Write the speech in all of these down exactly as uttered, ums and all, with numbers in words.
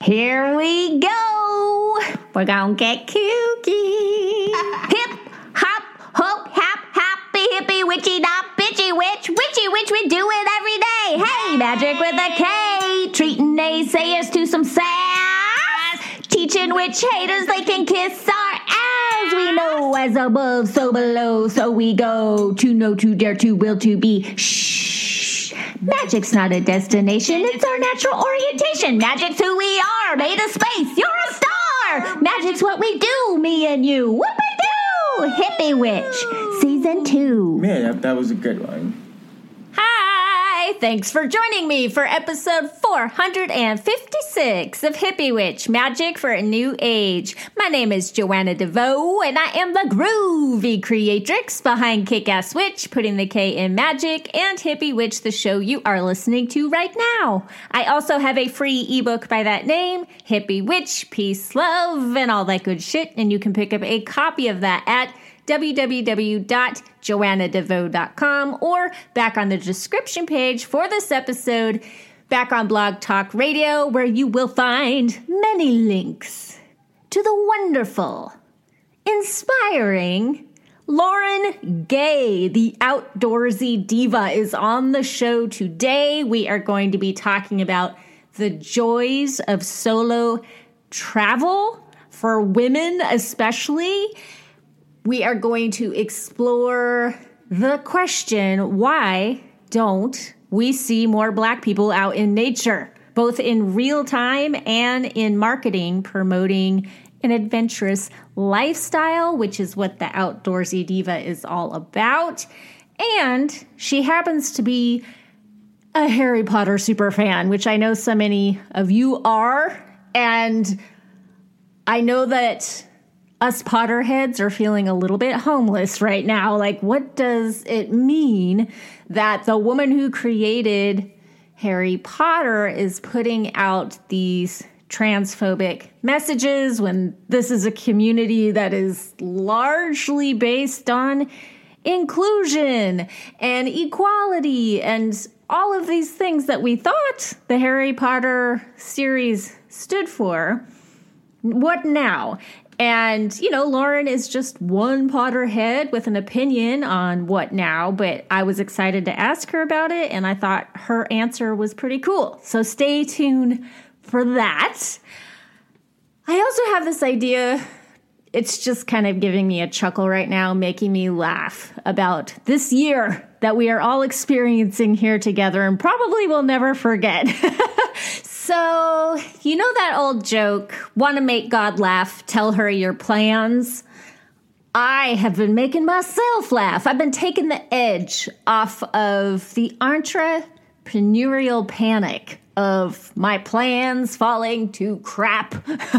Here we go. We're gonna get kooky. Hip, hop, hope, hap, happy, hippie, witchy, not bitchy, witch, witchy, witch, we do it every day. Hey, magic with a K. Treating naysayers to some sass. Teaching witch haters they can kiss our ass. We know as above, so below, so we go. To know, to dare, to will, to be. Shh. Magic's not a destination, it's our natural orientation. Magic's who we are, made of space, you're a star. Magic's what we do, me and you. Whoop-a-doo! Hippie Witch, Season two. Man, that, that was a good one. Hi, thanks for joining me for episode four hundred fifty-six of Hippie Witch, Magic for a New Age. My name is Joanna DeVoe, and I am the groovy creatrix behind Kick-Ass Witch, putting the K in Magic, and Hippie Witch, the show you are listening to right now. I also have a free ebook by that name, Hippie Witch, Peace, Love, and all that good shit, and you can pick up a copy of that at w w w dot joanna devoe dot com or back on the description page for this episode, back on Blog Talk Radio, where you will find many links to the wonderful, inspiring Lauren Gay, the outdoorsy diva, is on the show today. We are going to be talking about the joys of solo travel for women especially. We are going to explore the question, why don't we see more Black people out in nature, both in real time and in marketing, promoting an adventurous lifestyle, which is what the outdoorsy diva is all about. And she happens to be a Harry Potter super fan, which I know so many of you are. And I know that us Potterheads are feeling a little bit homeless right now. Like, what does it mean that the woman who created Harry Potter is putting out these transphobic messages when this is a community that is largely based on inclusion and equality and all of these things that we thought the Harry Potter series stood for? What now? And, you know, Lauren is just one Potterhead with an opinion on what now, but I was excited to ask her about it, and I thought her answer was pretty cool. So stay tuned for that. I also have this idea, it's just kind of giving me a chuckle right now, making me laugh about this year that we are all experiencing here together and probably will never forget. So, you know that old joke, want to make God laugh, tell her your plans? I have been making myself laugh. I've been taking the edge off of the entrepreneurial panic of my plans falling to crap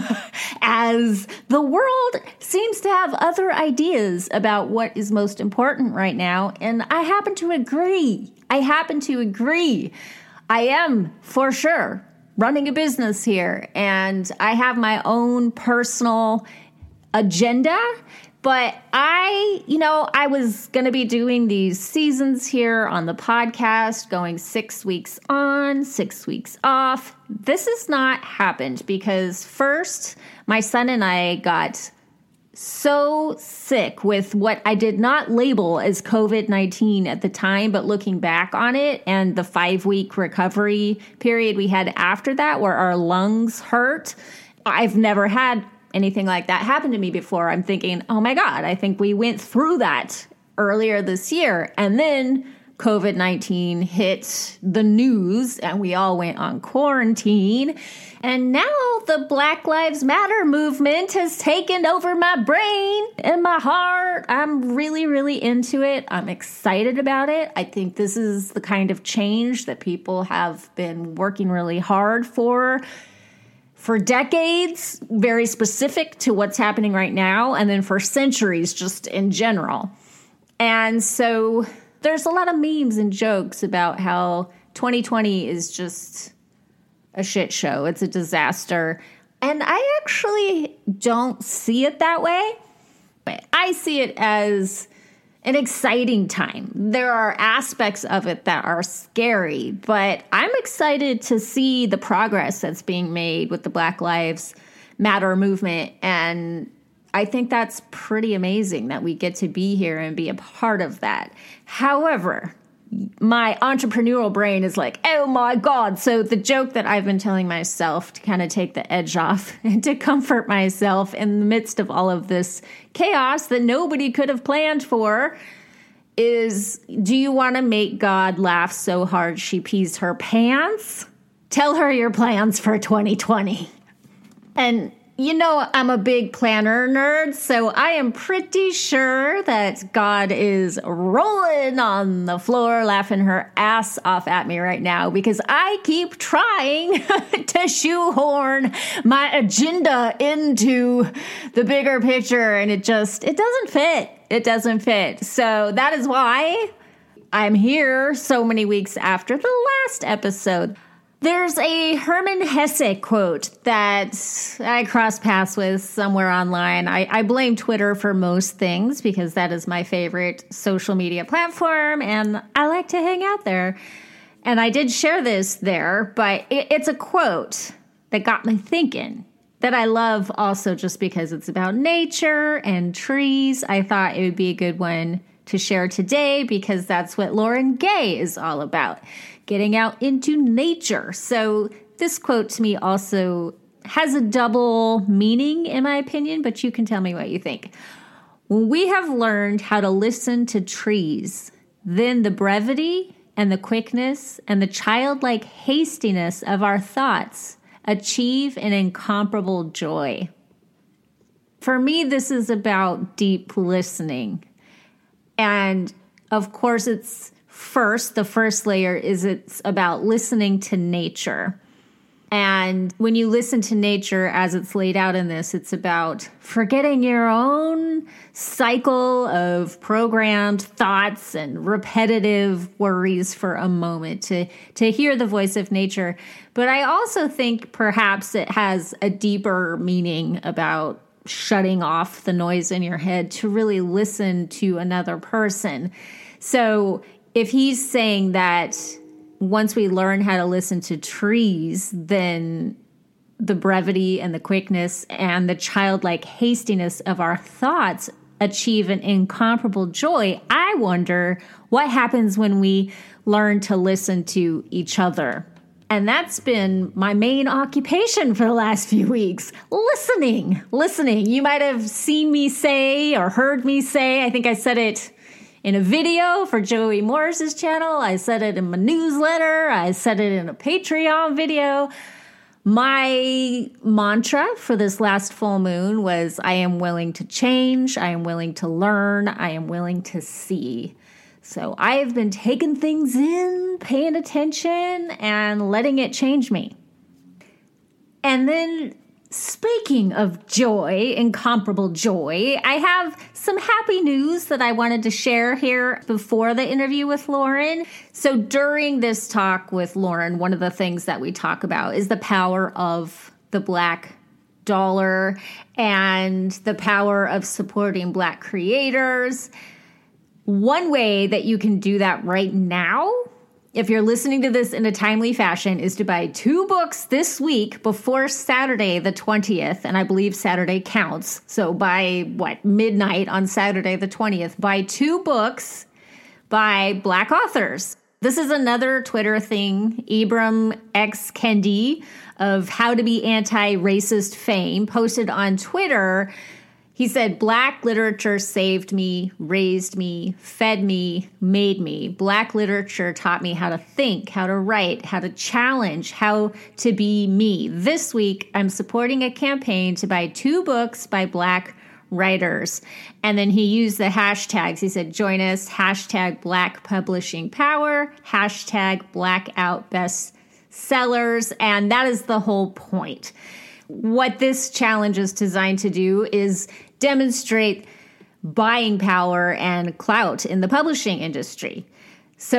as the world seems to have other ideas about what is most important right now. And I happen to agree. I happen to agree. I am, for sure, running a business here, and I have my own personal agenda, but I, you know, I was going to be doing these seasons here on the podcast, going six weeks on, six weeks off. This has not happened because first, my son and I got so sick with what I did not label as covid nineteen at the time, but looking back on it and the five-week recovery period we had after that where our lungs hurt, I've never had anything like that happen to me before. I'm thinking, oh my God, I think we went through that earlier this year. And then covid nineteen hit the news and we all went on quarantine. And now the Black Lives Matter movement has taken over my brain and my heart. I'm really, really into it. I'm excited about it. I think this is the kind of change that people have been working really hard for for decades, very specific to what's happening right now, and then for centuries just in general. And so there's a lot of memes and jokes about how twenty twenty is just a shit show. It's a disaster. And I actually don't see it that way. But I see it as an exciting time. There are aspects of it that are scary, but I'm excited to see the progress that's being made with the Black Lives Matter movement. And I think that's pretty amazing that we get to be here and be a part of that. However, my entrepreneurial brain is like, oh my God. So the joke that I've been telling myself to kind of take the edge off and to comfort myself in the midst of all of this chaos that nobody could have planned for is, do you want to make God laugh so hard she pees her pants? Tell her your plans for twenty twenty. And you know, I'm a big planner nerd, so I am pretty sure that God is rolling on the floor, laughing her ass off at me right now because I keep trying to shoehorn my agenda into the bigger picture, and it just, it doesn't fit. It doesn't fit. So that is why I'm here so many weeks after the last episode. There's a Hermann Hesse quote that I cross paths with somewhere online. I, I blame Twitter for most things because that is my favorite social media platform, and I like to hang out there. And I did share this there, but it, it's a quote that got me thinking that I love also just because it's about nature and trees. I thought it would be a good one to share today because that's what Lauren Gay is all about. Getting out into nature. So this quote to me also has a double meaning in my opinion, but you can tell me what you think. When we have learned how to listen to trees, then the brevity and the quickness and the childlike hastiness of our thoughts achieve an incomparable joy. For me, this is about deep listening. And of course, it's First, the first layer is it's about listening to nature. And when you listen to nature as it's laid out in this, it's about forgetting your own cycle of programmed thoughts and repetitive worries for a moment to, to hear the voice of nature. But I also think perhaps it has a deeper meaning about shutting off the noise in your head to really listen to another person. So if he's saying that once we learn how to listen to trees, then the brevity and the quickness and the childlike hastiness of our thoughts achieve an incomparable joy, I wonder what happens when we learn to listen to each other. And that's been my main occupation for the last few weeks. Listening, listening. You might have seen me say or heard me say, I think I said it in a video for Joey Morris's channel. I said it in my newsletter. I said it in a Patreon video. My mantra for this last full moon was, I am willing to change. I am willing to learn. I am willing to see. So I have been taking things in, paying attention, and letting it change me. And then speaking of joy, incomparable joy, I have some happy news that I wanted to share here before the interview with Lauren. So during this talk with Lauren, one of the things that we talk about is the power of the Black dollar and the power of supporting Black creators. One way that you can do that right now, if you're listening to this in a timely fashion, is to buy two books this week before Saturday the twentieth. And I believe Saturday counts. So by, what, midnight on Saturday the twentieth, buy two books by Black authors. This is another Twitter thing. Ibram X. Kendi of How to Be Anti-Racist fame posted on Twitter. He said, Black literature saved me, raised me, fed me, made me. Black literature taught me how to think, how to write, how to challenge, how to be me. This week, I'm supporting a campaign to buy two books by Black writers. And then he used the hashtags. He said, join us, hashtag Black Publishing Power, hashtag Blackout Bestsellers. And that is the whole point. What this challenge is designed to do is demonstrate buying power and clout in the publishing industry. So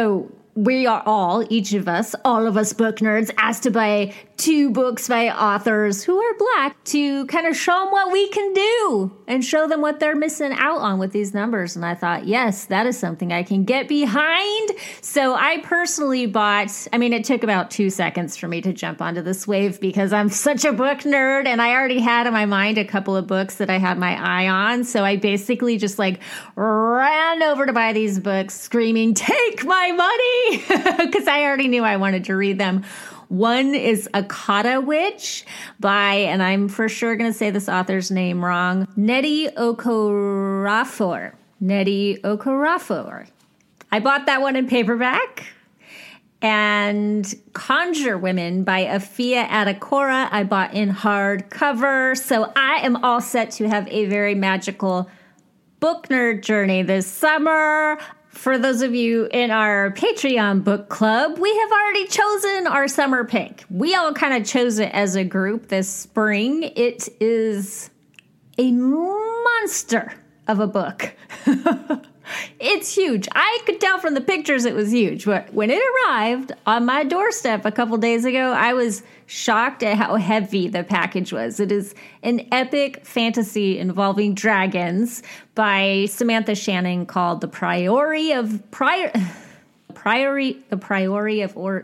we are all, each of us, all of us book nerds, asked to buy two books by authors who are Black to kind of show them what we can do and show them what they're missing out on with these numbers. And I thought, yes, that is something I can get behind. So I personally bought, I mean, it took about two seconds for me to jump onto this wave because I'm such a book nerd and I already had in my mind a couple of books that I had my eye on. So I basically just like ran over to buy these books screaming, take my money, because I already knew I wanted to read them. One is Akata Witch by, and I'm for sure going to say this author's name wrong, Nnedi Okorafor. Nnedi Okorafor. I bought that one in paperback. And Conjure Women by Afia Adekora I bought in hardcover. So I am all set to have a very magical book nerd journey this summer. For those of you in our Patreon book club, we have already chosen our summer pick. We all kind of chose it as a group this spring. It is a monster of a book. It's huge. I could tell from the pictures it was huge, but when it arrived on my doorstep a couple days ago, I was shocked at how heavy the package was. It is an epic fantasy involving dragons by Samantha Shannon called The Priory of Prior Priory The Priory of Or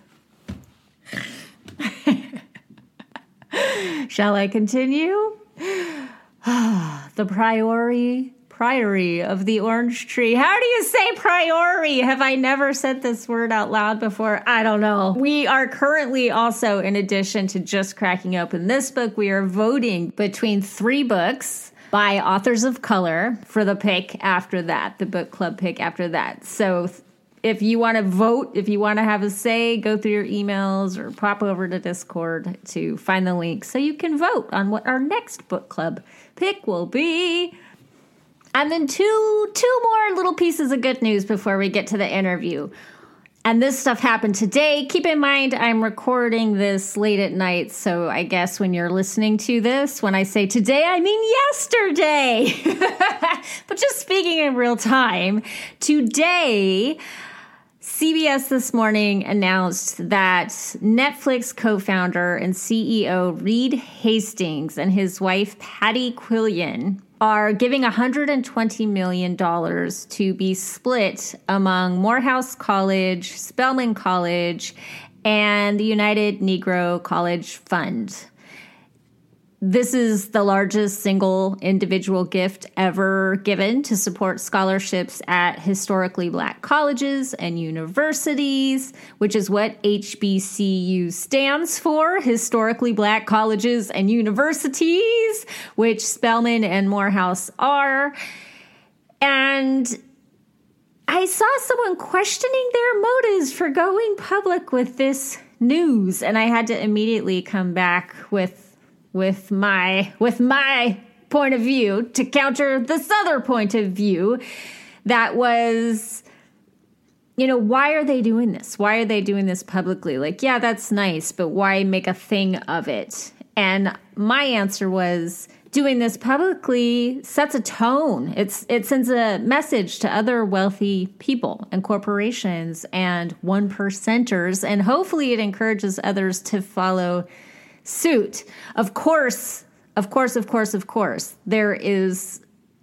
Shall I continue? The Priory Priory of the Orange Tree. How do you say priori? Have I never said this word out loud before? I don't know. We are currently also, in addition to just cracking open this book, we are voting between three books by authors of color for the pick after that, the book club pick after that. So if you want to vote, if you want to have a say, go through your emails or pop over to Discord to find the link so you can vote on what our next book club pick will be. And then two two more little pieces of good news before we get to the interview. And this stuff happened today. Keep in mind, I'm recording this late at night, so I guess when you're listening to this, when I say today, I mean yesterday. But just speaking in real time, today, C B S This Morning announced that Netflix co-founder and C E O Reed Hastings and his wife Patty Quillian are giving one hundred twenty million dollars to be split among Morehouse College, Spelman College, and the United Negro College Fund. This is the largest single individual gift ever given to support scholarships at historically Black colleges and universities, which is what H B C U stands for, Historically Black Colleges and Universities, which Spelman and Morehouse are. And I saw someone questioning their motives for going public with this news, and I had to immediately come back with with my with my point of view to counter this other point of view that was, you know, why are they doing this? Why are they doing this publicly? Like, yeah, that's nice, but why make a thing of it? And my answer was, doing this publicly sets a tone. It's it sends a message to other wealthy people and corporations and one percenters, and hopefully it encourages others to follow suit. Of course, of course, of course, of course, there is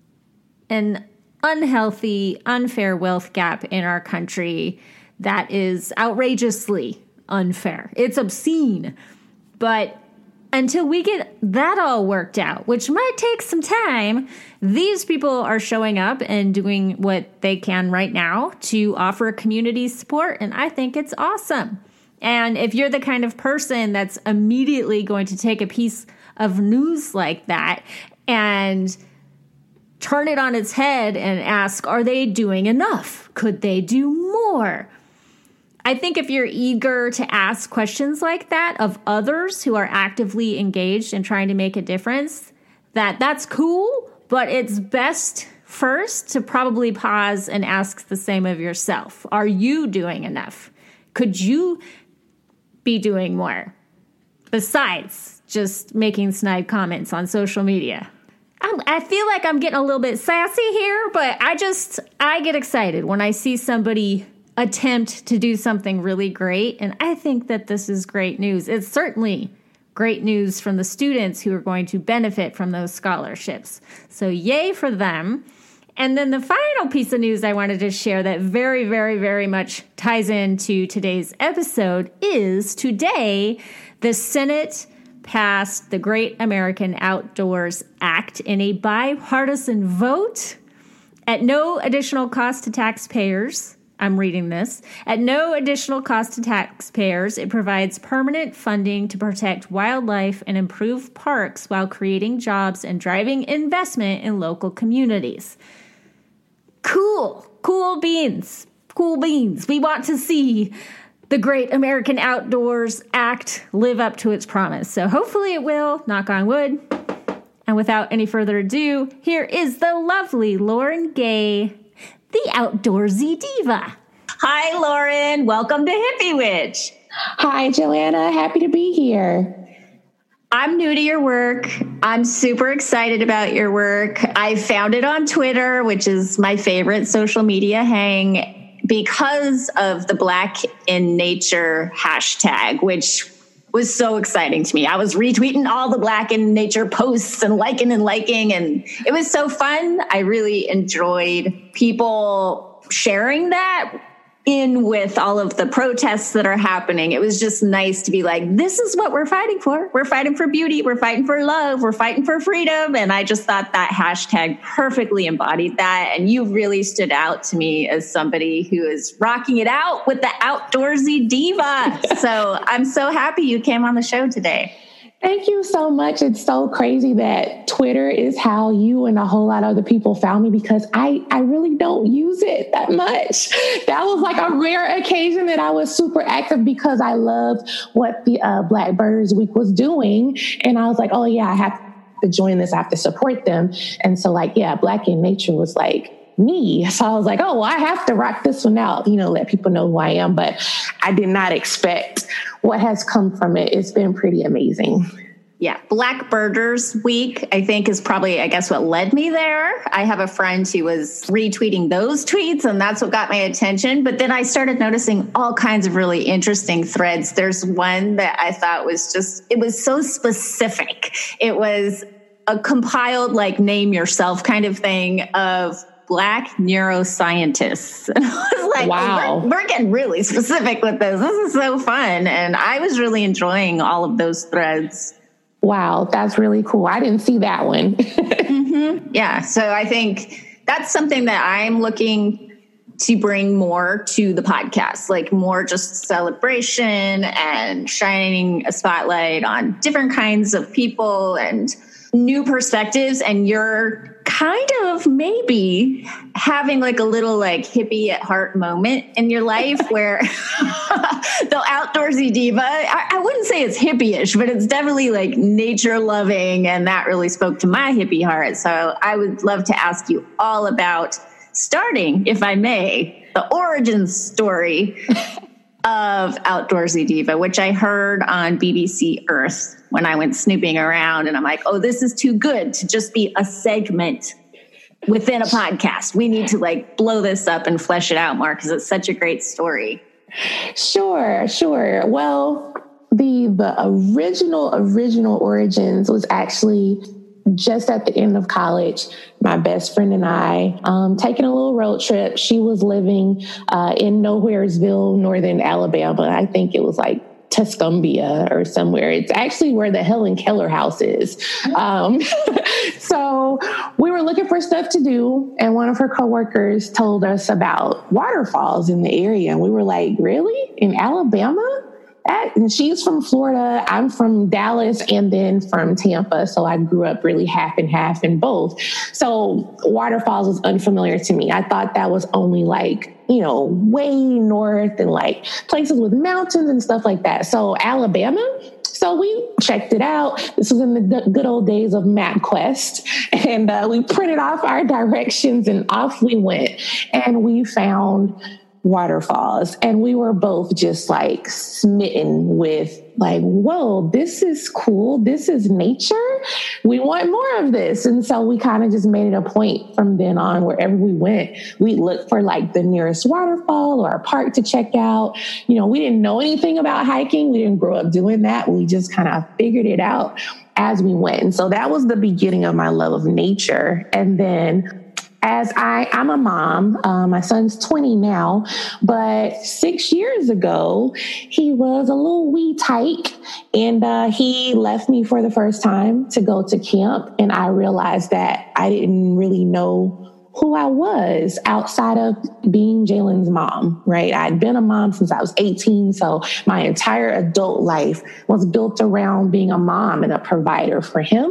an unhealthy, unfair wealth gap in our country that is outrageously unfair. It's obscene. But until we get that all worked out, which might take some time, these people are showing up and doing what they can right now to offer community support, and I think it's awesome. And if you're the kind of person that's immediately going to take a piece of news like that and turn it on its head and ask, are they doing enough? Could they do more? I think if you're eager to ask questions like that of others who are actively engaged in trying to make a difference, that that's cool, but it's best first to probably pause and ask the same of yourself. Are you doing enough? Could you be doing more besides just making snide comments on social media? I'm, I feel like I'm getting a little bit sassy here, but I just, I get excited when I see somebody attempt to do something really great. And I think that this is great news. It's certainly great news from the students who are going to benefit from those scholarships. So yay for them. And then the final piece of news I wanted to share that very, very, very much ties into today's episode is today the Senate passed the Great American Outdoors Act in a bipartisan vote at no additional cost to taxpayers. I'm reading this. At no additional cost to taxpayers, it provides permanent funding to protect wildlife and improve parks while creating jobs and driving investment in local communities. Cool. Cool beans. Cool beans. We want to see the Great American Outdoors Act live up to its promise. So hopefully it will, knock on wood. And without any further ado, here is the lovely Lauren Gay, the Outdoorsy Diva. Hi, Lauren. Welcome to Hippie Witch. Hi, Joanna. Happy to be here. I'm new to your work. I'm super excited about your work. I found it on Twitter, which is my favorite social media hang, because of the Black in Nature hashtag, which was so exciting to me. I was retweeting all the Black in Nature posts and liking and liking, and it was so fun. I really enjoyed people sharing that in with all of the protests that are happening. It was just nice to be like, this is what we're fighting for. We're fighting for beauty. We're fighting for love. We're fighting for freedom. And I just thought that hashtag perfectly embodied that. And you really stood out to me as somebody who is rocking it out with the Outdoorsy Diva. So I'm so happy you came on the show today. Thank you so much. It's so crazy that Twitter is how you and a whole lot of other people found me, because I, I really don't use it that much. That was like a rare occasion that I was super active because I loved what the uh, Black Birders Week was doing. And I was like, oh yeah, I have to join this. I have to support them. And so like, yeah, Black in Nature was like me. So I was like, oh, well, I have to rock this one out, you know, let people know who I am. But I did not expect what has come from it. It's been pretty amazing. Yeah. Black Birders Week, I think, is probably, I guess, what led me there. I have a friend who was retweeting those tweets, and that's what got my attention. But then I started noticing all kinds of really interesting threads. There's one that I thought was just, it was so specific. It was a compiled, like, name yourself kind of thing of Black neuroscientists. And I was like, wow, oh, we're, we're getting really specific with this. This is so fun. And I was really enjoying all of those threads. Wow, that's really cool. I didn't see that one. mm-hmm. Yeah. So I think that's something that I'm looking to bring more to the podcast, like more just celebration and shining a spotlight on different kinds of people and new perspectives. And you're kind of maybe having like a little like hippie at heart moment in your life where the Outdoorsy Diva, I, I wouldn't say it's hippie-ish, but it's definitely like nature loving. And that really spoke to my hippie heart. So I would love to ask you all about starting, if I may, the origin story of Outdoorsy Diva, which I heard on B B C Earth when I went snooping around, and I'm like, oh, this is too good to just be a segment within a podcast. We need to like blow this up and flesh it out more because it's such a great story. Sure, sure. Well, the the original, original origins was actually just at the end of college. My best friend and I um, taking a little road trip. She was living uh, in Nowheresville, northern Alabama. I think it was like Tuscumbia or somewhere. It's actually where the Helen Keller house is. Um, so we were looking for stuff to do, and one of her coworkers told us about waterfalls in the area. And we were like, really? In Alabama? That, and she's from Florida. I'm from Dallas and then from Tampa. So I grew up really half and half in both. So waterfalls was unfamiliar to me. I thought that was only like, you know, way north and like places with mountains and stuff like that. So Alabama. So we checked it out. This was in the good old days of MapQuest. And uh, we printed off our directions and off we went. And we found waterfalls. And we were both just like smitten with like, whoa, this is cool. This is nature. We want more of this. And so we kind of just made it a point from then on, wherever we went, we looked for like the nearest waterfall or a park to check out. You know, we didn't know anything about hiking. We didn't grow up doing that. We just kind of figured it out as we went. And so that was the beginning of my love of nature. And then as I, I'm a mom, uh, my son's twenty now, but six years ago, he was a little wee tyke, and uh, he left me for the first time to go to camp. And I realized that I didn't really know who I was outside of being Jalen's mom, right? I'd been a mom since I was eighteen. So my entire adult life was built around being a mom and a provider for him.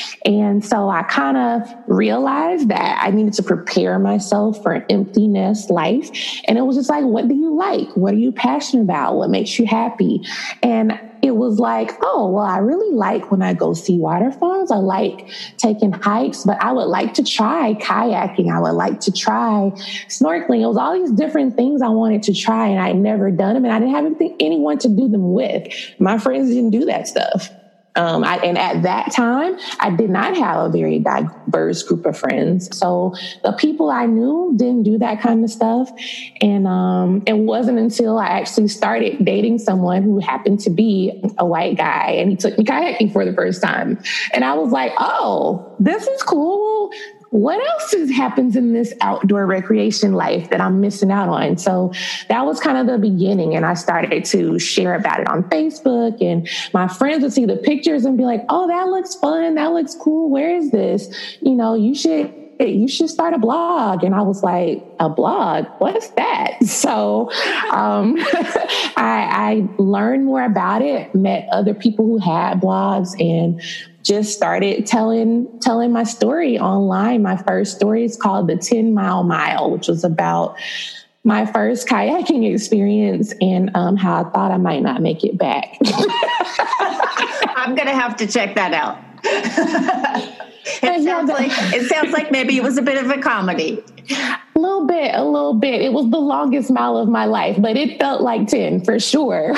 And so I kind of realized that I needed to prepare myself for an empty nest life. And it was just like, what do you like? What are you passionate about? What makes you happy? And it was like, oh, well, I really like when I go see waterfalls. I like taking hikes, but I would like to try kayaking. I would like to try snorkeling. It was all these different things I wanted to try, and I'd never done them, and I didn't have anyone to do them with. My friends didn't do that stuff. Um, I, and at that time, I did not have a very diverse group of friends. So the people I knew didn't do that kind of stuff. And um, it wasn't until I actually started dating someone who happened to be a white guy, and he took me kayaking for the first time. And I was like, oh, this is cool. What else is, happens in this outdoor recreation life that I'm missing out on? So that was kind of the beginning. And I started to share about it on Facebook, and my friends would see the pictures and be like, oh, that looks fun. That looks cool. Where is this? You know, you should, you should start a blog. And I was like, a blog? What's that? So um, I, I learned more about it, met other people who had blogs, and just started telling telling my story online. My first story is called The ten mile Mile, which was about my first kayaking experience and um, how I thought I might not make it back. I'm going to have to check that out. It sounds like it sounds like maybe it was a bit of a comedy. A little bit, a little bit. It was the longest mile of my life, but it felt like ten for sure.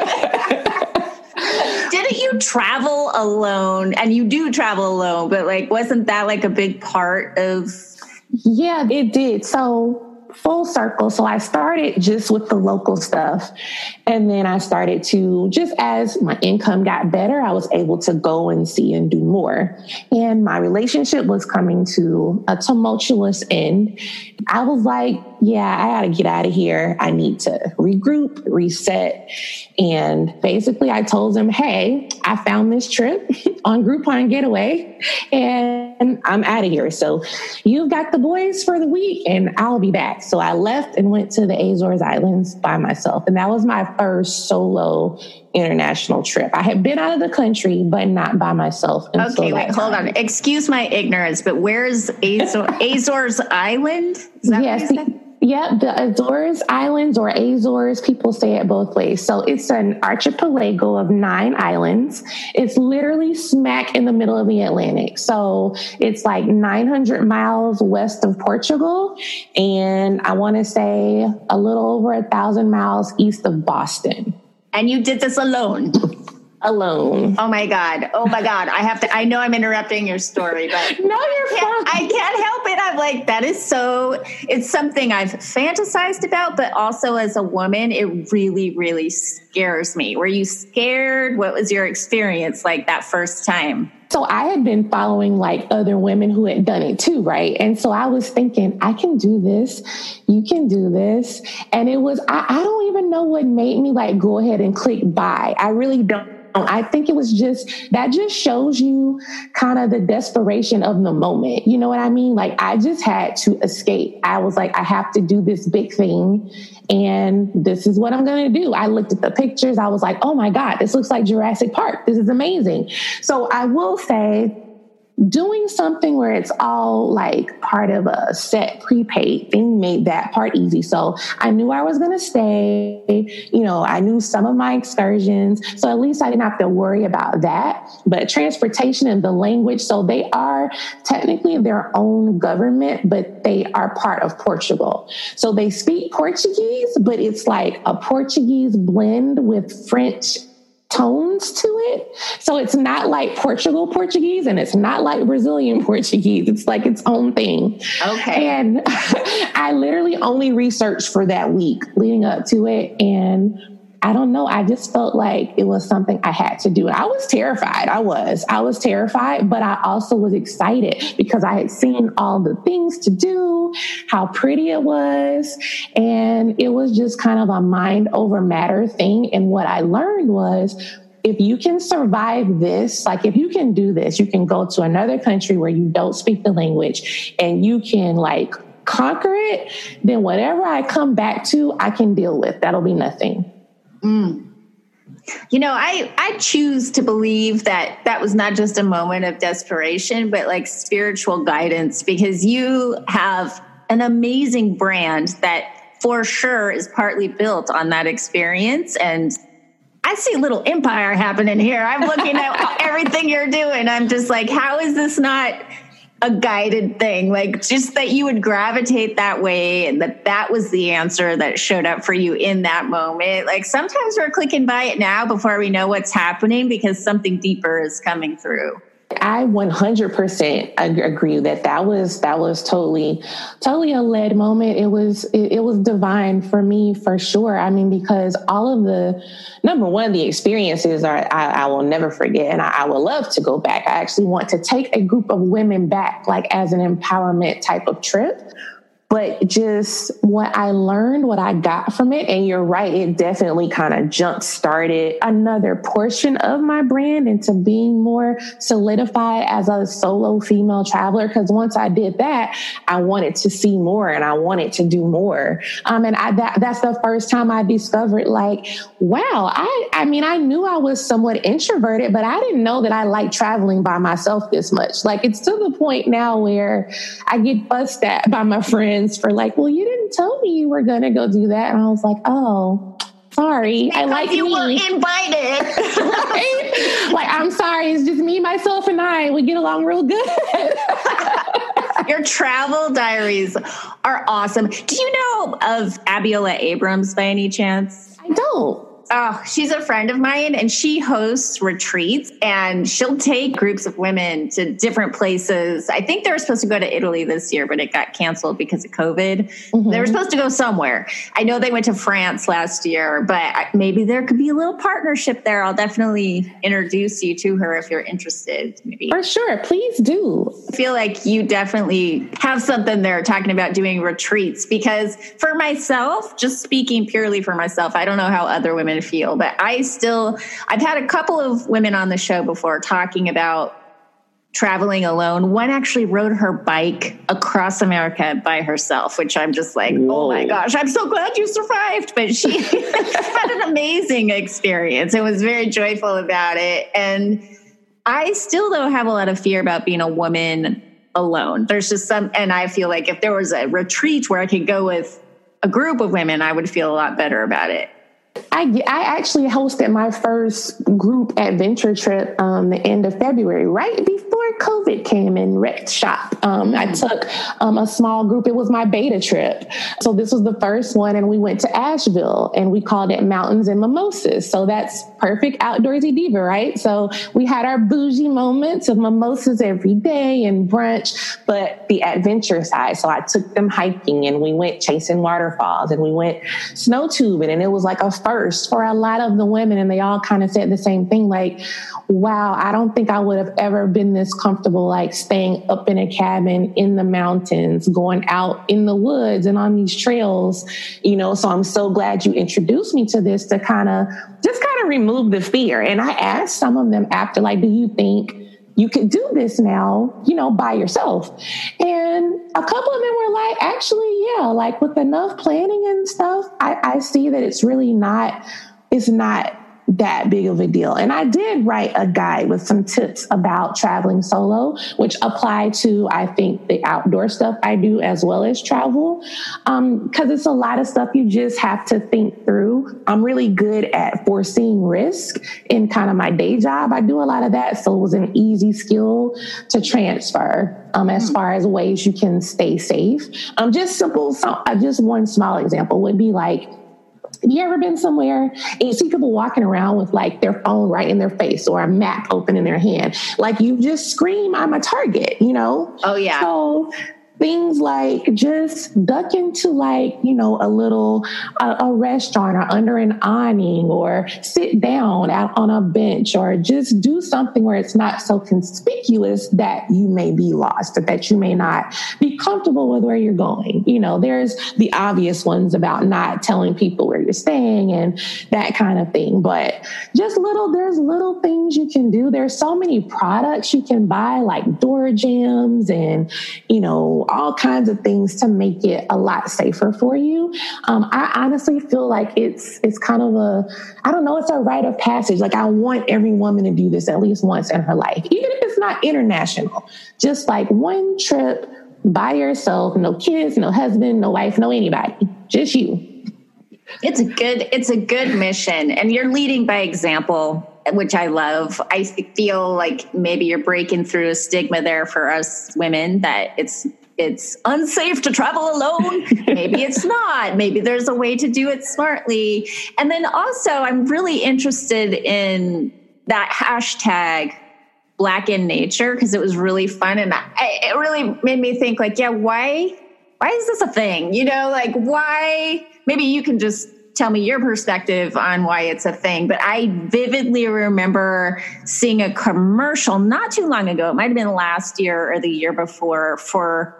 Didn't you travel alone? And you do travel alone, but like, wasn't that like a big part of? Yeah, it did. So full circle. So I started just with the local stuff. And then I started to, just as my income got better, I was able to go and see and do more. And my relationship was coming to a tumultuous end. I was like, yeah, I got to get out of here. I need to regroup, reset. And basically I told him, hey, I found this trip on Groupon Getaway and I'm out of here. So you've got the boys for the week and I'll be back. So I left and went to the Azores Islands by myself. And that was my first solo international trip. I had been out of the country, but not by myself. Okay, wait, hold on. Excuse my ignorance, but where's Azor- Azores Island? Is that yes. what you said? Yeah, the Azores Islands or Azores, people say it both ways. So it's an archipelago of nine islands. It's literally smack in the middle of the Atlantic. So it's like nine hundred miles west of Portugal. And I want to say a little over a thousand miles east of Boston. And you did this alone? Alone. Oh my God. Oh my God. I have to, I know I'm interrupting your story, but no, you're fine. I can't help it. I'm like, that is so, it's something I've fantasized about, but also as a woman, it really, really scares me. Were you scared? What was your experience like that first time? So I had been following like other women who had done it too, right? And so I was thinking, I can do this. You can do this. And it was, I, I don't even know what made me like go ahead and click buy. I really don't. I think it was just, that just shows you kind of the desperation of the moment. You know what I mean? Like I just had to escape. I was like, I have to do this big thing and this is what I'm going to do. I looked at the pictures. I was like, oh my God, this looks like Jurassic Park. This is amazing. So I will say, doing something where it's all like part of a set prepaid thing made that part easy. So I knew I was going to stay, you know, I knew some of my excursions. So at least I didn't have to worry about that. But transportation and the language, so they are technically their own government, but they are part of Portugal. So they speak Portuguese, but it's like a Portuguese blend with French tones to it. So it's not like Portugal Portuguese and it's not like Brazilian Portuguese. It's like its own thing. Okay. And I literally only researched for that week leading up to it. And I don't know. I just felt like it was something I had to do. I was terrified. I was. I was terrified, but I also was excited because I had seen all the things to do, how pretty it was. And it was just kind of a mind over matter thing. And what I learned was, if you can survive this, like if you can do this, you can go to another country where you don't speak the language and you can like conquer it, then whatever I come back to, I can deal with. That'll be nothing. Mm. You know, I, I choose to believe that that was not just a moment of desperation, but like spiritual guidance, because you have an amazing brand that for sure is partly built on that experience. And I see a little empire happening here. I'm looking at everything you're doing. I'm just like, how is this not a guided thing? Like just that you would gravitate that way and that that was the answer that showed up for you in that moment. Like sometimes we're clicking by it now before we know what's happening because something deeper is coming through. I one hundred percent agree that that was, that was totally, totally a led moment. It was, it, it was divine for me for sure. I mean, because all of the, number one, the experiences are, I, I will never forget. And I, I would love to go back. I actually want to take a group of women back, like as an empowerment type of trip. But just what I learned, what I got from it, and you're right, it definitely kind of jump started another portion of my brand into being more solidified as a solo female traveler. Because once I did that, I wanted to see more and I wanted to do more. Um, and I, that, that's the first time I discovered, like, wow, I, I mean, I knew I was somewhat introverted, but I didn't know that I liked traveling by myself this much. Like, it's to the point now where I get fussed at by my friends for like, well, you didn't tell me you were going to go do that. And I was like, oh, sorry. Because I like you me. were invited. Right? Like, I'm sorry. It's just me, myself, and I. We get along real good. Your travel diaries are awesome. Do you know of Abiola Abrams by any chance? I don't. Oh, she's a friend of mine and she hosts retreats and she'll take groups of women to different places. I think they were supposed to go to Italy this year, but it got canceled because of COVID. Mm-hmm. They were supposed to go somewhere. I know they went to France last year, but maybe there could be a little partnership there. I'll definitely introduce you to her if you're interested. Maybe. For sure. Please do. I feel like you definitely have something there talking about doing retreats because for myself, just speaking purely for myself, I don't know how other women feel, but I still, I've had a couple of women on the show before talking about traveling alone. One actually rode her bike across America by herself, which I'm just like, whoa. Oh my gosh, I'm so glad you survived. But she had an amazing experience and was very joyful about it. And I still though have a lot of fear about being a woman alone. There's just some, and I feel like if there was a retreat where I could go with a group of women, I would feel a lot better about it. I, I actually hosted my first group adventure trip um, the end of February, right before COVID came and wrecked shop. Um, mm-hmm. I took um, a small group. It was my beta trip. So this was the first one. And we went to Asheville and we called it Mountains and Mimosas. So that's perfect outdoorsy diva, right? So we had our bougie moments of mimosas every day and brunch, but the adventure side. So I took them hiking and we went chasing waterfalls and we went snow tubing. And it was like a first for a lot of the women. And they all kind of said the same thing, like, wow, I don't think I would have ever been this comfortable, like staying up in a cabin in the mountains, going out in the woods and on these trails, you know, so I'm so glad you introduced me to this to kind of just kind of remove the fear. And I asked some of them after, like, do you think you could do this now, you know, by yourself? And a couple of them were like, actually, yeah, like with enough planning and stuff, I, I see that it's really not, it's not that big of a deal. And I did write a guide with some tips about traveling solo, which apply to, I think, the outdoor stuff I do as well as travel. Um, cause it's a lot of stuff you just have to think through. I'm really good at foreseeing risk in kind of my day job. I do a lot of that. So it was an easy skill to transfer. Um, as far as ways you can stay safe. Um, just simple, so, uh, just one small example would be like, Have you ever been somewhere and you see people walking around with like their phone right in their face or a map open in their hand? Like you just scream, I'm a target, you know? Oh, yeah. So things like just duck into like, you know, a little, a, a restaurant or under an awning or sit down out on a bench or just do something where it's not so conspicuous that you may be lost or that you may not be comfortable with where you're going. You know, there's the obvious ones about not telling people where you're staying and that kind of thing. But just little, there's little things you can do. There's so many products you can buy like door jams and, you know, all kinds of things to make it a lot safer for you. Um, I honestly feel like it's it's kind of a, I don't know, it's a rite of passage. Like I want every woman to do this at least once in her life, even if it's not international. Just like one trip by yourself, no kids, no husband, no wife, no anybody, just you. It's a good, it's a good mission, and you're leading by example, which I love. I feel like maybe you're breaking through a stigma there for us women that it's it's unsafe to travel alone. Maybe it's not. Maybe there's a way to do it smartly. And then also, I'm really interested in that hashtag Black in Nature because it was really fun, and I, it really made me think like, yeah, why why is this a thing? You know, like why? Maybe you can just tell me your perspective on why it's a thing. But I vividly remember seeing a commercial not too long ago. It might have been last year or the year before for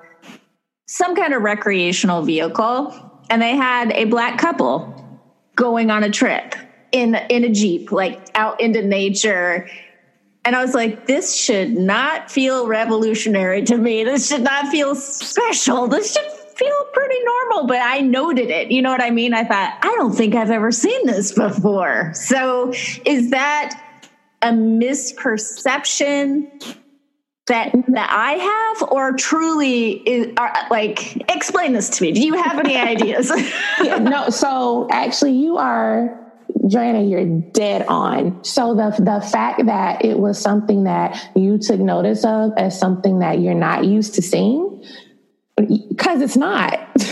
some kind of recreational vehicle. And they had a Black couple going on a trip in, in a Jeep, like out into nature. And I was like, this should not feel revolutionary to me. This should not feel special. This should feel pretty normal, but I noted it. You know what I mean? I thought, I don't think I've ever seen this before. So is that a misperception that that I have, or truly is, are, like, explain this to me. Do you have any ideas? Yeah, no, so actually you are, Joanna, you're dead on. So the the fact that it was something that you took notice of as something that you're not used to seeing, because it's not.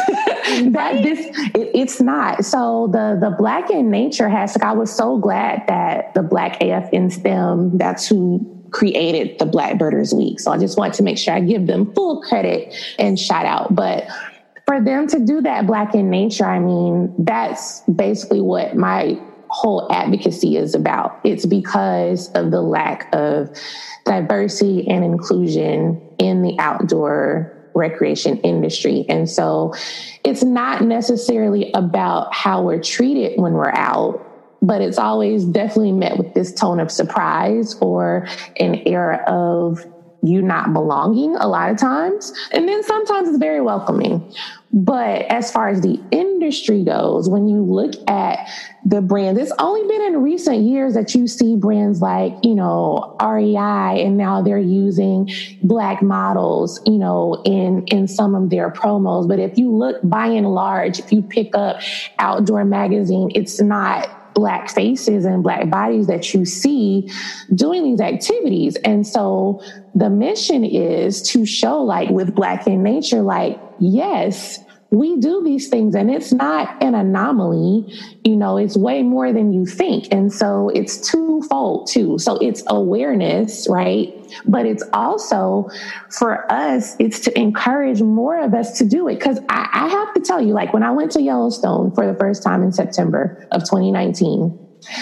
that this it, it's not. So the the Black in Nature hashtag, I was so glad that the Black A F in STEM, that's who created the Black Birders Week. So I just want to make sure I give them full credit and shout out. But for them to do that Black in Nature, I mean, that's basically what my whole advocacy is about. It's because of the lack of diversity and inclusion in the outdoor recreation industry. And so it's not necessarily about how we're treated when we're out, but it's always definitely met with this tone of surprise or an air of you not belonging a lot of times. And then sometimes it's very welcoming. But as far as the industry goes, when you look at the brands, it's only been in recent years that you see brands like, you know, R E I, and now they're using Black models, you know, in, in some of their promos. But if you look by and large, if you pick up Outdoor Magazine, it's not Black faces and Black bodies that you see doing these activities. And so the mission is to show, like with Black in Nature, like, yes, we do these things, and it's not an anomaly. You know, it's way more than you think. And so it's twofold too. So it's awareness, right? But it's also for us, it's to encourage more of us to do it. Cause I, I have to tell you, like when I went to Yellowstone for the first time in September of twenty nineteen,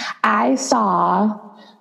I saw,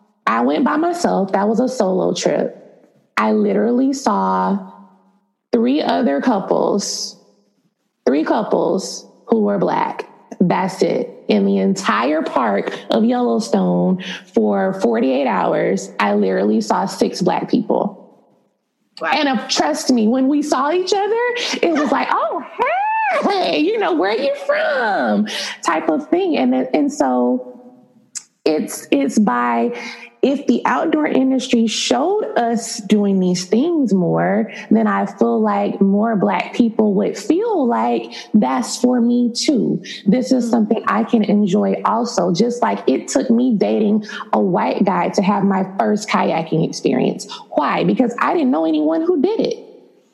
I went by myself. That was a solo trip. I literally saw three other couples Three couples who were Black. That's it. In the entire park of Yellowstone for forty-eight hours, I literally saw six Black people. Wow. And uh, trust me, when we saw each other, it was like, oh, hey, you know, where are you from? Type of thing. And, and so it's, it's by, if the outdoor industry showed us doing these things more, then I feel like more Black people would feel like that's for me too. This is something I can enjoy also, just like it took me dating a white guy to have my first kayaking experience. Why? Because I didn't know anyone who did it.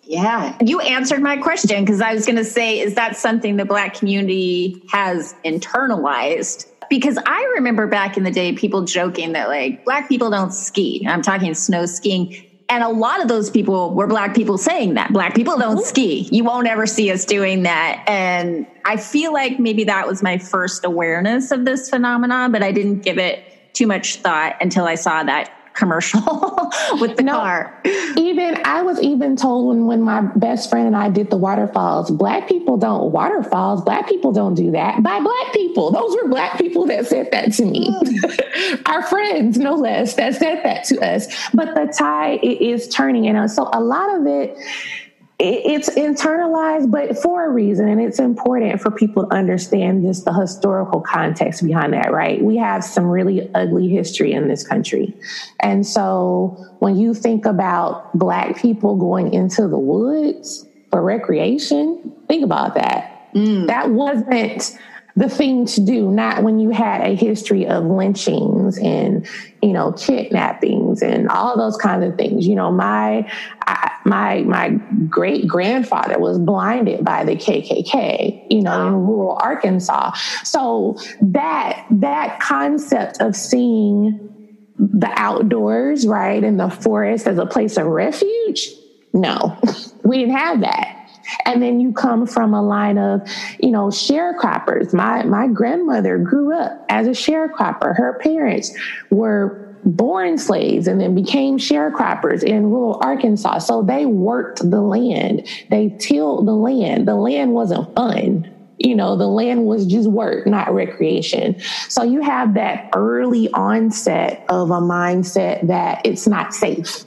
Yeah, you answered my question, because I was going to say, is that something the Black community has internalized? Because I remember back in the day, people joking that like Black people don't ski. I'm talking snow skiing. And a lot of those people were Black people saying that Black people don't ski. You won't ever see us doing that. And I feel like maybe that was my first awareness of this phenomenon, but I didn't give it too much thought until I saw that commercial with the no, car. Even I was even told when, when my best friend and I did the waterfalls, Black people don't waterfalls. Black people don't do that by Black people. Those were Black people that said that to me. Our friends, no less, that said that to us. But the tide is turning. And so a lot of it, it's internalized, but for a reason. And it's important for people to understand just the historical context behind that, right? We have some really ugly history in this country. And so when you think about Black people going into the woods for recreation, think about that. Mm. That wasn't the thing to do, not when you had a history of lynchings and, you know, kidnappings and all those kinds of things. You know, my I, my my great grandfather was blinded by the K K K, you know, in rural Arkansas. So that that concept of seeing the outdoors, right, and the forest as a place of refuge, no, we didn't have that. And then you come from a line of, you know, sharecroppers. My my grandmother grew up as a sharecropper. Her parents were born slaves and then became sharecroppers in rural Arkansas. So they worked the land. They tilled the land. The land wasn't fun. You know, the land was just work, not recreation. So you have that early onset of a mindset that it's not safe.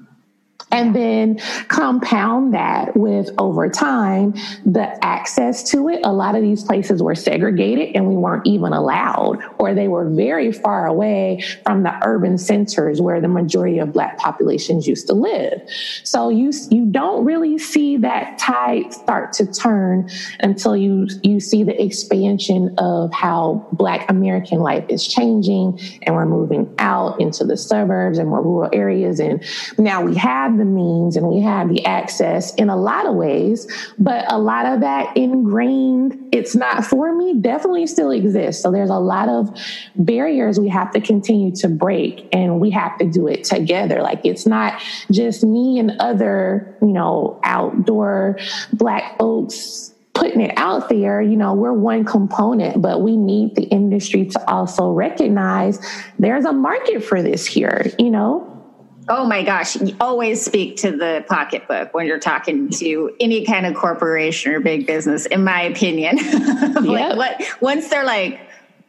And then compound that with, over time, the access to it. A lot of these places were segregated and we weren't even allowed, or they were very far away from the urban centers where the majority of Black populations used to live. So you you don't really see that tide start to turn until you, you see the expansion of how Black American life is changing, and we're moving out into the suburbs and more rural areas. And now we have the means and we have the access in a lot of ways, but a lot of that ingrained, it's not for me, definitely still exists. So there's a lot of barriers we have to continue to break, and we have to do it together. Like, it's not just me and other, you know, outdoor Black folks putting it out there. You know, we're one component, but we need the industry to also recognize there's a market for this here, you know? Oh my gosh. You always speak to the pocketbook when you're talking to any kind of corporation or big business, in my opinion. Like, yep. what, once they're like,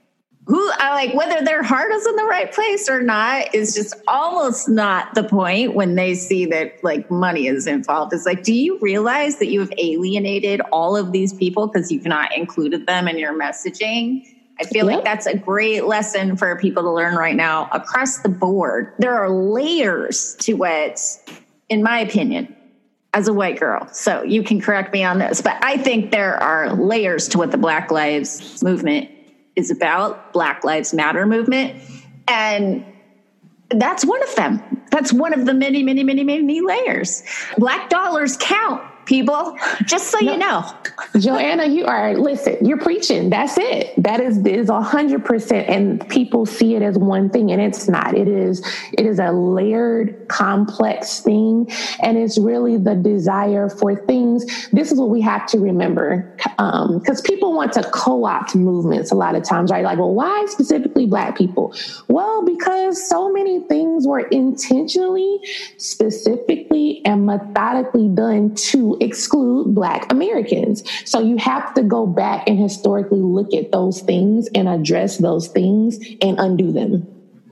who I like, whether their heart is in the right place or not is just almost not the point when they see that like money is involved. It's like, do you realize that you have alienated all of these people because you've not included them in your messaging? I feel yep. like that's a great lesson for people to learn right now across the board. There are layers to it, in my opinion, as a white girl. So you can correct me on this, but I think there are layers to what the Black Lives Movement is about, Black Lives Matter movement. And that's one of them. That's one of the many, many, many, many layers. Black dollars count, people, just so no, you know. Joanna, you are, listen, you're preaching. That's it. That is, is a hundred percent. And people see it as one thing, and it's not. It is, it is a layered, complex thing. And it's really the desire for things. This is what we have to remember. Um, because people want to co-opt movements a lot of times, right? Like, well, why specifically Black people? Well, because so many things were intentionally, specifically, and methodically done to exclude Black Americans. So you have to go back and historically look at those things and address those things and undo them.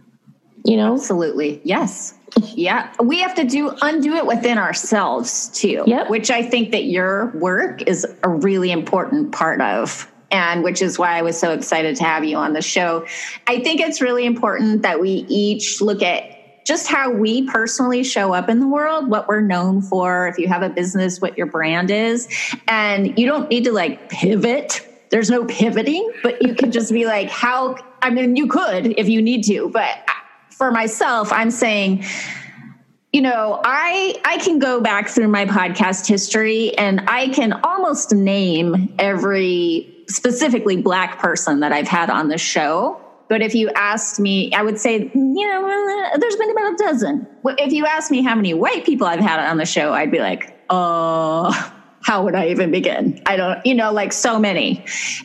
You know? Absolutely. Yes. Yeah. We have to do undo it within ourselves too, yep. which I think that your work is a really important part of. And which is why I was so excited to have you on the show. I think it's really important that we each look at just how we personally show up in the world, what we're known for, if you have a business, what your brand is. And you don't need to like pivot. There's no pivoting, but you can just be like, how, I mean, you could if you need to, but for myself, I'm saying, You know, I I can go back through my podcast history and I can almost name every specifically Black person that I've had on the show. But if you asked me, I would say, you know, there's been about a dozen. If you asked me how many white people I've had on the show, I'd be like, uh, how would I even begin? I don't, you know, like so many.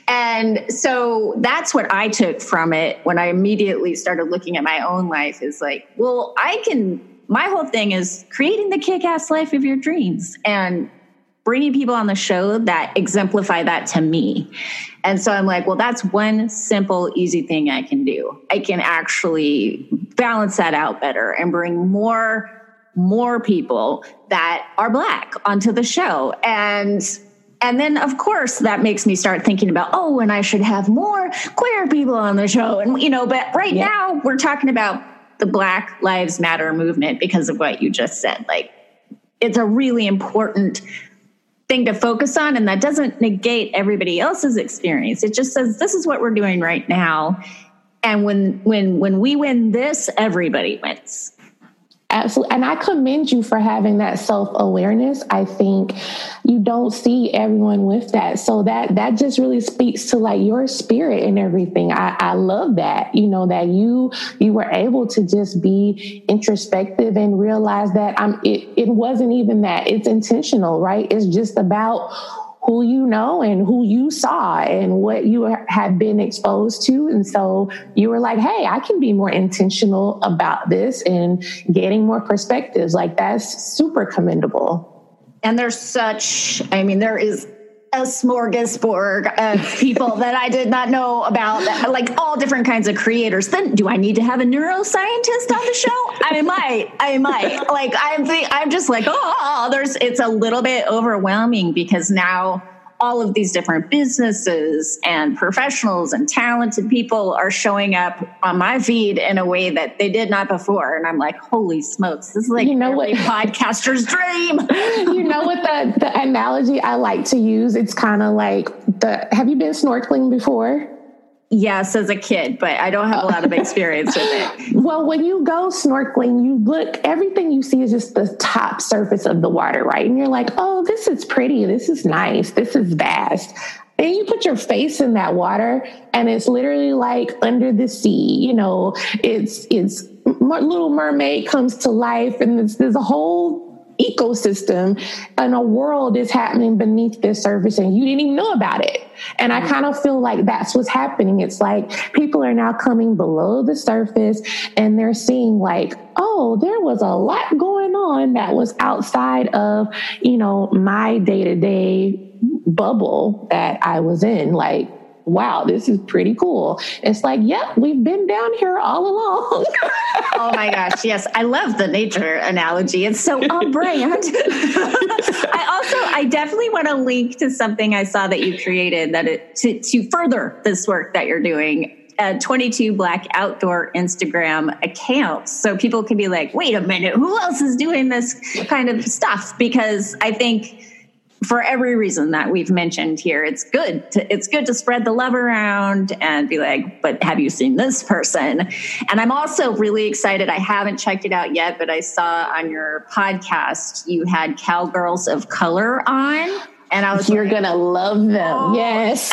And so that's what I took from it when I immediately started looking at my own life is like, well, I can, my whole thing is creating the kick-ass life of your dreams and bringing people on the show that exemplify that to me. And so I'm like, well, that's one simple, easy thing I can do. I can actually balance that out better and bring more, more people that are Black onto the show. And, and then of course that makes me start thinking about, oh, and I should have more queer people on the show. And, you know, but right yeah. now we're talking about the Black Lives Matter movement because of what you just said. Like, it's a really important thing to focus on, and that doesn't negate everybody else's experience. It just says this is what we're doing right now, and when when when we win this, everybody wins. Absolutely. And I commend you for having that self-awareness. I think you don't see everyone with that. So that that just really speaks to like your spirit and everything. I, I love that, you know, that you you were able to just be introspective and realize that um, it, it wasn't even that. It's intentional, right? It's just about who you know and who you saw and what you had been exposed to. And so you were like, hey, I can be more intentional about this and getting more perspectives. Like, that's super commendable. And there's such, I mean, there is a smorgasbord of people that I did not know about, that, like all different kinds of creators. Then do I need to have a neuroscientist on the show? I might, I might. Like, I'm, th- I'm just like, oh, there's, it's a little bit overwhelming because now all of these different businesses and professionals and talented people are showing up on my feed in a way that they did not before. And I'm like, holy smokes, this is like you know what podcaster's dream. You know what the, the analogy I like to use? It's kind of like the, have you been snorkeling before? Yes, as a kid, but I don't have a lot of experience with it. Well, when you go snorkeling, you look, everything you see is just the top surface of the water, right? And you're like, oh, this is pretty. This is nice. This is vast. And you put your face in that water and it's literally like under the sea. You know, it's, it's Little Mermaid comes to life and there's, there's a whole ecosystem and a world is happening beneath the surface and you didn't even know about it. And I kind of feel like that's what's happening. It's like people are now coming below the surface and they're seeing like, oh, there was a lot going on that was outside of, you know, my day-to-day bubble that I was in. Like, wow, this is pretty cool. It's like, yep, we've been down here all along. Oh my gosh. Yes. I love the nature analogy. It's so on brand. I also, I definitely want to link to something I saw that you created that it, to, to further this work that you're doing. Uh, twenty-two Black Outdoor Instagram accounts. So people can be like, wait a minute, who else is doing this kind of stuff? Because I think for every reason that we've mentioned here, it's good to, it's good to spread the love around and be like, but have you seen this person? And I'm also really excited. I haven't checked it out yet, but I saw on your podcast, you had Cowgirls of Color on, and I was You're like, going to love them. Oh. Yes.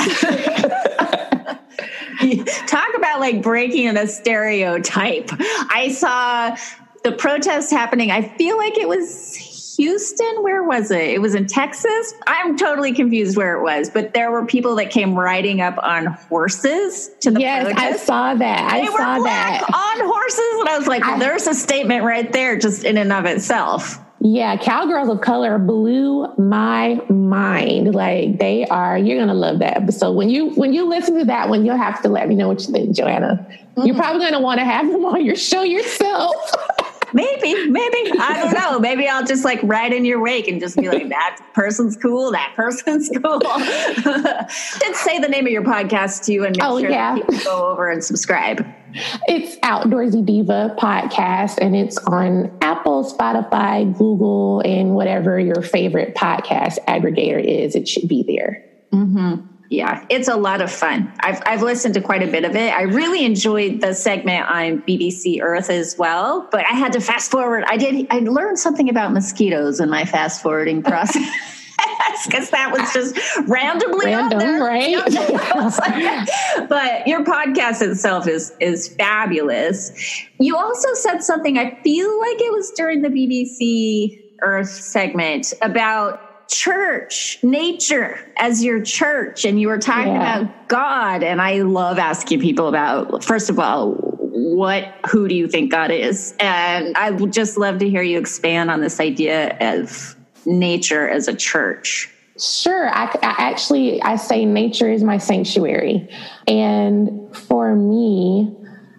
Talk about like breaking a stereotype. I saw the protest happening. I feel like it was Houston. Where was it? It was in Texas. I'm totally confused where it was, but there were people that came riding up on horses to the yes, protest. I saw that. I they saw were black that on horses, and I was like, well, I, there's a statement right there, just in and of itself. Yeah, Cowgirls of Color blew my mind. Like they are, you're gonna love that episode. When you when you listen to that one, you'll have to let me know what you think, Joanna. Mm-hmm. You're probably gonna want to have them on your show yourself. Maybe, maybe. I don't know. Maybe I'll just like ride in your wake and just be like, that person's cool. That person's cool. Then say the name of your podcast too and make oh, sure yeah. that people go over and subscribe. It's Outdoorsy Diva Podcast, and it's on Apple, Spotify, Google, and whatever your favorite podcast aggregator is. It should be there. Mm-hmm. Yeah, it's a lot of fun. I've I've listened to quite a bit of it. I really enjoyed the segment on B B C Earth as well, but I had to fast forward. I did. I learned something about mosquitoes in my fast forwarding process because that was just randomly Random, on there. right? But your podcast itself is is fabulous. You also said something. I feel like it was during the B B C Earth segment about church, nature as your church, and you were talking yeah. about God, and I love asking people about, first of all, what who do you think God is? And I would just love to hear you expand on this idea of nature as a church. Sure. I, I actually I say nature is my sanctuary, and for me,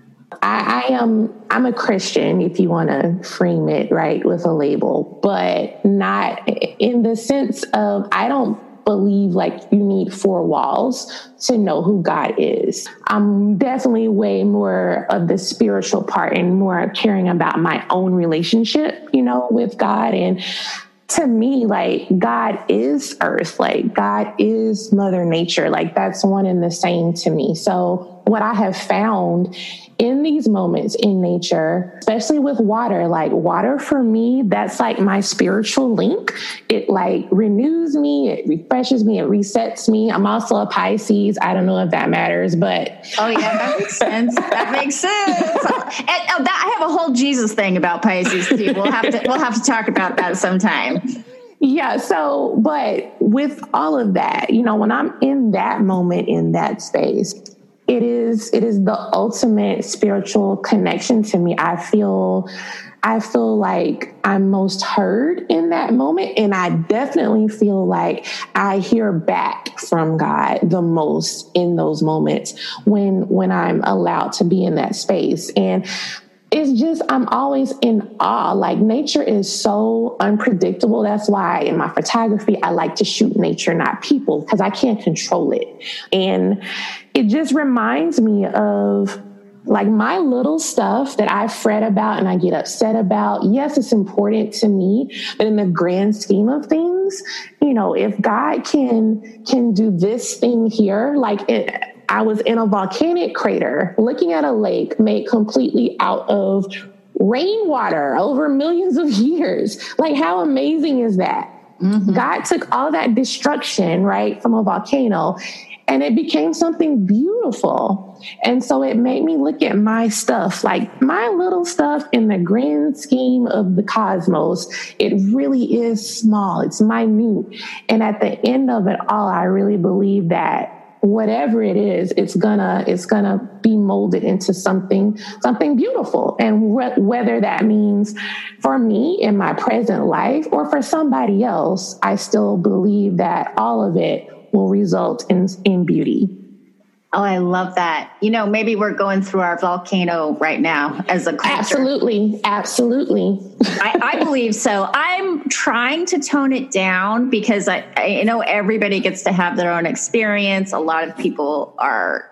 I, I am, I'm a Christian, if you want to frame it right with a label, but not in the sense of, I don't believe like you need four walls to know who God is. I'm definitely way more of the spiritual part and more caring about my own relationship, you know, with God. And to me, like, God is earth, like God is Mother Nature, like that's one and the same to me. So what I have found in these moments in nature, especially with water, like water for me, that's like my spiritual link. It like renews me, it refreshes me, it resets me. I'm also a Pisces. I don't know if that matters, but. Oh yeah, that makes sense. That makes sense. And, oh, that, I have a whole Jesus thing about Pisces too. We'll have to, we'll have to talk about that sometime. Yeah. So, but with all of that, you know, when I'm in that moment, in that space, it is, it is the ultimate spiritual connection to me. I feel, I feel like I'm most heard in that moment. And I definitely feel like I hear back from God the most in those moments when, when I'm allowed to be in that space. And it's just, I'm always in awe. Like nature is so unpredictable. That's why in my photography, I like to shoot nature, not people, because I can't control it. And it just reminds me of like my little stuff that I fret about and I get upset about. Yes, it's important to me, but in the grand scheme of things, you know, if God can, can do this thing here, like it, I was in a volcanic crater looking at a lake made completely out of rainwater over millions of years. Like, how amazing is that? Mm-hmm. God took all that destruction, right, from a volcano, and it became something beautiful. And so it made me look at my stuff, like my little stuff in the grand scheme of the cosmos. It really is small. It's minute. And at the end of it all, I really believe that whatever it is, it's gonna, it's gonna be molded into something, something beautiful. And wh- whether that means for me in my present life or for somebody else, I still believe that all of it will result in, in beauty. Oh, I love that. You know, maybe we're going through our volcano right now as a culture. Absolutely. Absolutely. I, I believe so. I'm trying to tone it down because I, I know everybody gets to have their own experience. A lot of people are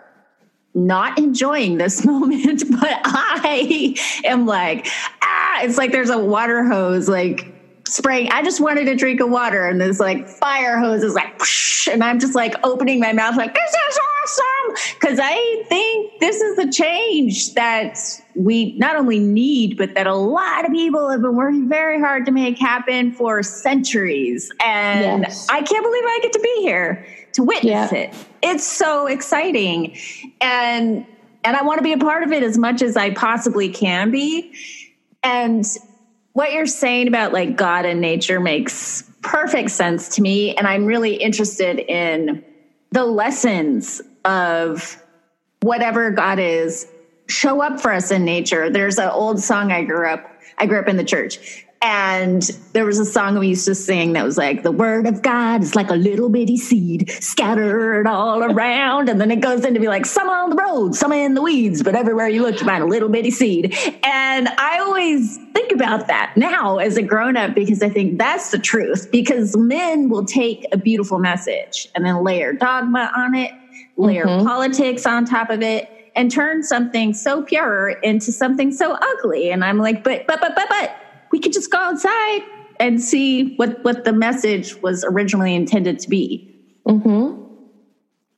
not enjoying this moment, but I am like, ah, it's like there's a water hose, like, spraying. I just wanted a drink of water, and this like fire hose is like, whoosh, and I'm just like opening my mouth like, this is awesome, because I think this is the change that we not only need, but that a lot of people have been working very hard to make happen for centuries. And yes. I can't believe I get to be here to witness yeah. it. It's so exciting, and and I want to be a part of it as much as I possibly can be. And what you're saying about like God and nature makes perfect sense to me. And I'm really interested in the lessons of whatever God is show up for us in nature. There's an old song I grew up, I grew up in the church. And there was a song we used to sing that was like, the word of God is like a little bitty seed scattered all around. And then it goes into be like, some on the road, some in the weeds, but everywhere you look, you find a little bitty seed. And I always think about that now as a grown up, because I think that's the truth, because men will take a beautiful message and then layer dogma on it, layer mm-hmm. politics on top of it, and turn something so pure into something so ugly. And I'm like, but, but, but, but, but, we could just go outside and see what, what the message was originally intended to be. Mm-hmm.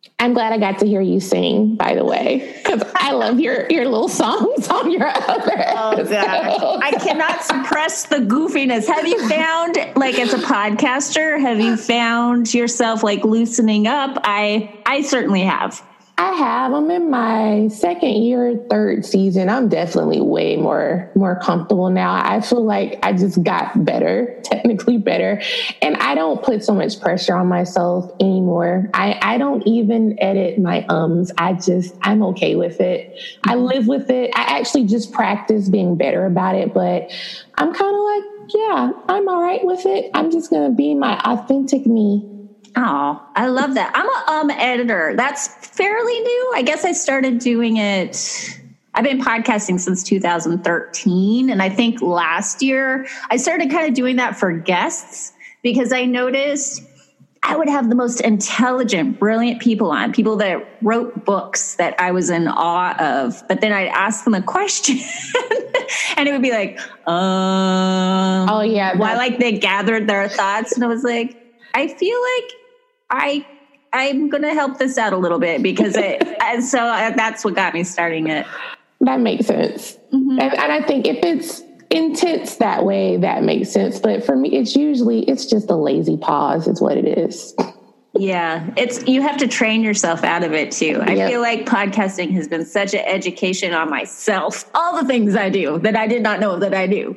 I'm glad I got to hear you sing, by the way, because I love your, your little songs on your other Oh, God. I cannot suppress the goofiness. Have you found, like, as a podcaster, have you found yourself, like, loosening up? I I certainly have. I have. I'm in my second year, third season. I'm definitely way more more comfortable now. I feel like I just got better, technically better. And I don't put so much pressure on myself anymore. I, I don't even edit my ums. I just, I'm okay with it. I live with it. I actually just practice being better about it. But I'm kind of like, yeah, I'm all right with it. I'm just going to be my authentic me. Oh, I love that. I'm a um editor. That's fairly new. I guess I started doing it. I've been podcasting since two thousand thirteen. And I think last year I started kind of doing that for guests because I noticed I would have the most intelligent, brilliant people on, people that wrote books that I was in awe of. But then I'd ask them a question and it would be like, um, oh, yeah. Why like they gathered their thoughts. And I was like, I feel like I, I'm going to help this out a little bit because it, and so that's what got me starting it. That makes sense. Mm-hmm. And, and I think if it's intense that way, that makes sense. But for me, it's usually, it's just a lazy pause is what it is. Yeah. It's, you have to train yourself out of it too. I yep. feel like podcasting has been such an education on myself, all the things I do that I did not know that I do.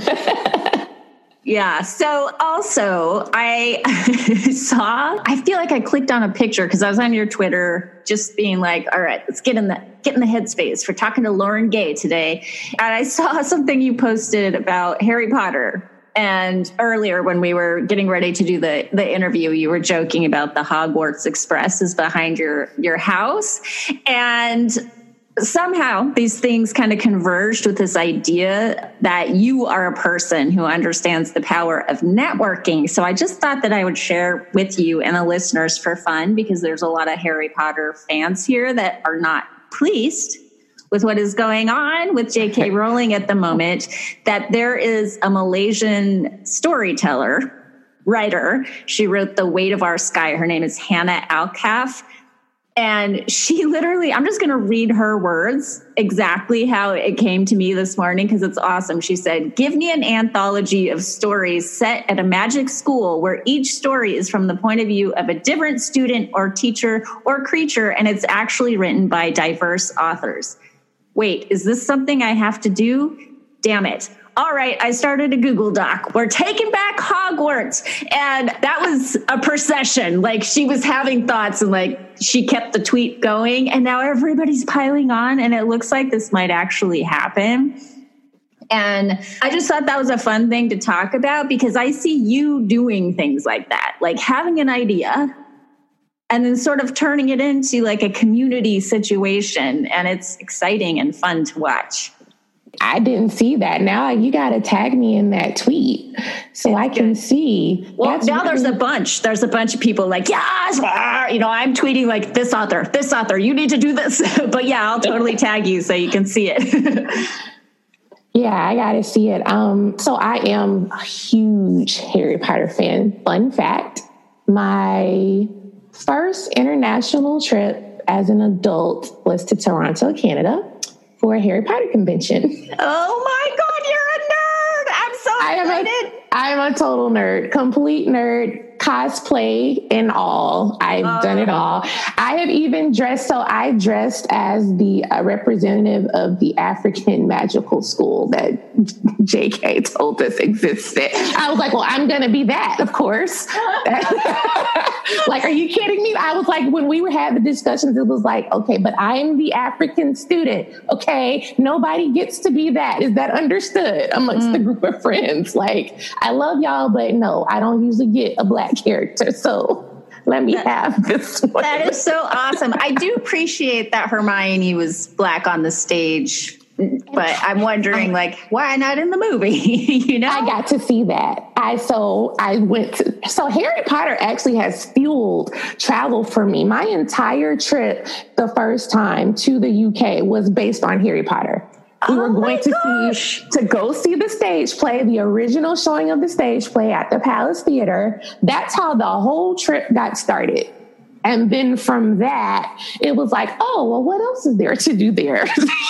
Yeah. So also I saw, I feel like I clicked on a picture because I was on your Twitter just being like, all right, let's get in the, get in the headspace for talking to Lauren Gay today. And I saw something you posted about Harry Potter. And earlier when we were getting ready to do the, the interview, you were joking about the Hogwarts Express is behind your, your house. And somehow these things kind of converged with this idea that you are a person who understands the power of networking. So I just thought that I would share with you and the listeners for fun, because there's a lot of Harry Potter fans here that are not pleased with what is going on with J K Rowling at the moment, that there is a Malaysian storyteller, writer. She wrote The Weight of Our Sky. Her name is Hannah Alkaf. And she literally, I'm just going to read her words exactly how it came to me this morning because it's awesome. She said, give me an anthology of stories set at a magic school where each story is from the point of view of a different student or teacher or creature, and it's actually written by diverse authors. Wait, is this something I have to do? Damn it. All right, I started a Google Doc. We're taking back Hogwarts. And that was a procession. Like, she was having thoughts and, like, she kept the tweet going. And now everybody's piling on. And it looks like this might actually happen. And I just thought that was a fun thing to talk about because I see you doing things like that, like having an idea and then sort of turning it into like a community situation. And it's exciting and fun to watch. I didn't see that. Now you got to tag me in that tweet so I can see. Well, now really- there's a bunch. There's a bunch of people like, yes, you know, I'm tweeting like this author, this author, you need to do this. But yeah, I'll totally tag you so you can see it. Yeah, I got to see it. Um, so I am a huge Harry Potter fan. Fun fact, my first international trip as an adult was to Toronto, Canada, for a Harry Potter convention. Oh my God, you're a nerd. I'm so excited. I am a, I'm a total nerd, complete nerd, cosplay and all. I've oh. done it all. I have even dressed, so I dressed as the uh, representative of the African magical school that J K told us existed. I was like, well, I'm going to be that, of course. Like, are you kidding me? I was like, when we were having the discussions, it was like, okay, but I'm the African student. Okay. Nobody gets to be that. Is that understood amongst mm. the group of friends? Like, I love y'all, but no, I don't usually get a black character. So let me that, have this one. That is so awesome. I do appreciate that Hermione was black on the stage, but I'm wondering, like, why not in the movie? You know, I got to see that. I so I went to so Harry Potter actually has fueled travel for me. My entire trip, the first time to the U K, was based on Harry Potter. We oh were going to gosh. see, to go see the stage play, the original showing of the stage play at the Palace Theater. That's how the whole trip got started. And then from that, it was like, oh, well, what else is there to do there?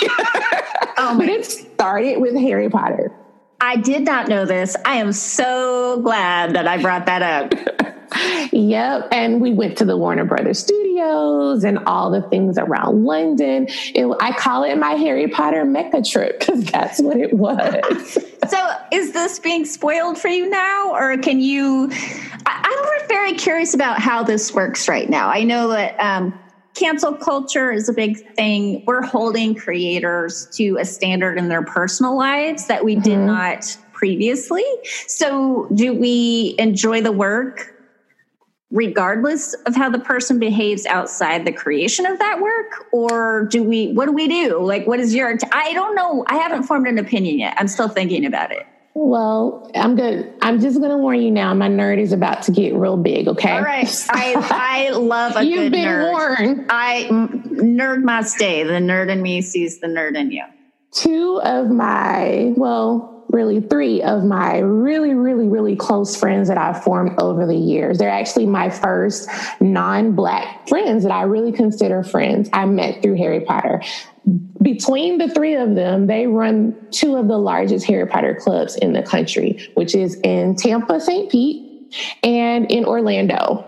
Oh, but it started with Harry Potter. I did not know this. I am so glad that I brought that up. Yep. And we went to the Warner Brothers studios and all the things around London. It, I call it my Harry Potter Mecca trip because that's what it was. So is this being spoiled for you now? Or can you... I, I'm very curious about how this works right now. I know that um, cancel culture is a big thing. We're holding creators to a standard in their personal lives that we mm-hmm. did not previously. So do we enjoy the work regardless of how the person behaves outside the creation of that work? Or do we, what do we do? Like, what is your, t- I don't know. I haven't formed an opinion yet. I'm still thinking about it. Well, I'm good. I'm just going to warn you now. My nerd is about to get real big. Okay. All right. I, I love a You've good been nerd. warned. I nerd must stay. The nerd in me sees the nerd in you. Two of my, well, really three of my really, really, really close friends that I've formed over the years. They're actually my first non-Black friends that I really consider friends. I met through Harry Potter. Between the three of them, they run two of the largest Harry Potter clubs in the country, which is in Tampa, Saint Pete, and in Orlando.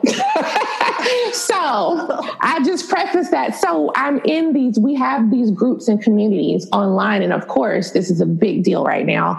So I just preface that. So I'm in these, we have these groups and communities online. And of course, this is a big deal right now.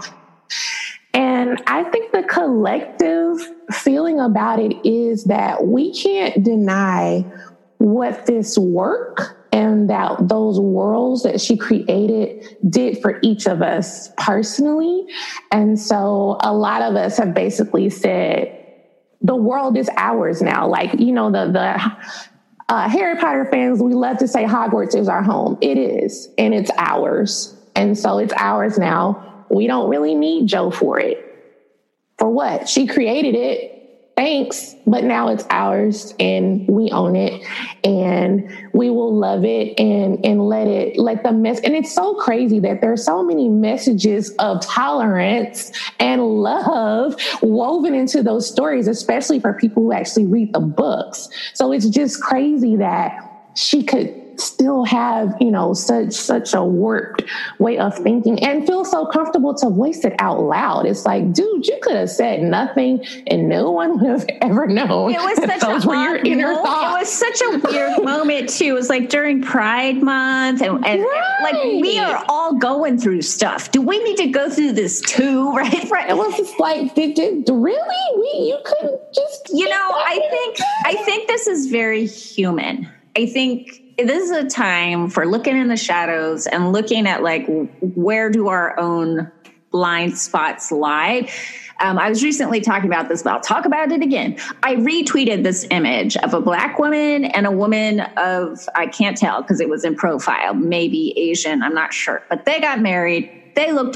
And I think the collective feeling about it is that we can't deny what this work and that those worlds that she created did for each of us personally. And so a lot of us have basically said, the world is ours now. Like, you know, the, the uh, Harry Potter fans, we love to say Hogwarts is our home. It is, and it's ours. And so it's ours now. We don't really need Jo for it. For what? She created it. Thanks. But now it's ours and we own it and we will love it and, and let it, let the mess. And it's so crazy that there's so many messages of tolerance and love woven into those stories, especially for people who actually read the books. So it's just crazy that she could still have, you know, such, such a warped way of thinking and feel so comfortable to voice it out loud. It's like, dude, you could have said nothing and no one would have ever known. It was such those a were your inner thoughts. It was such a weird moment too. It was like during Pride Month and, and right. like we are all going through stuff. Do we need to go through this too? Right. Right. It was just like, did, did really? We, you couldn't just, you know, I think, I think this is very human. I think this is a time for looking in the shadows and looking at like, where do our own blind spots lie? Um, I was recently talking about this, but I'll talk about it again. I retweeted this image of a Black woman and a woman of, I can't tell because it was in profile, maybe Asian, I'm not sure, but they got married. They looked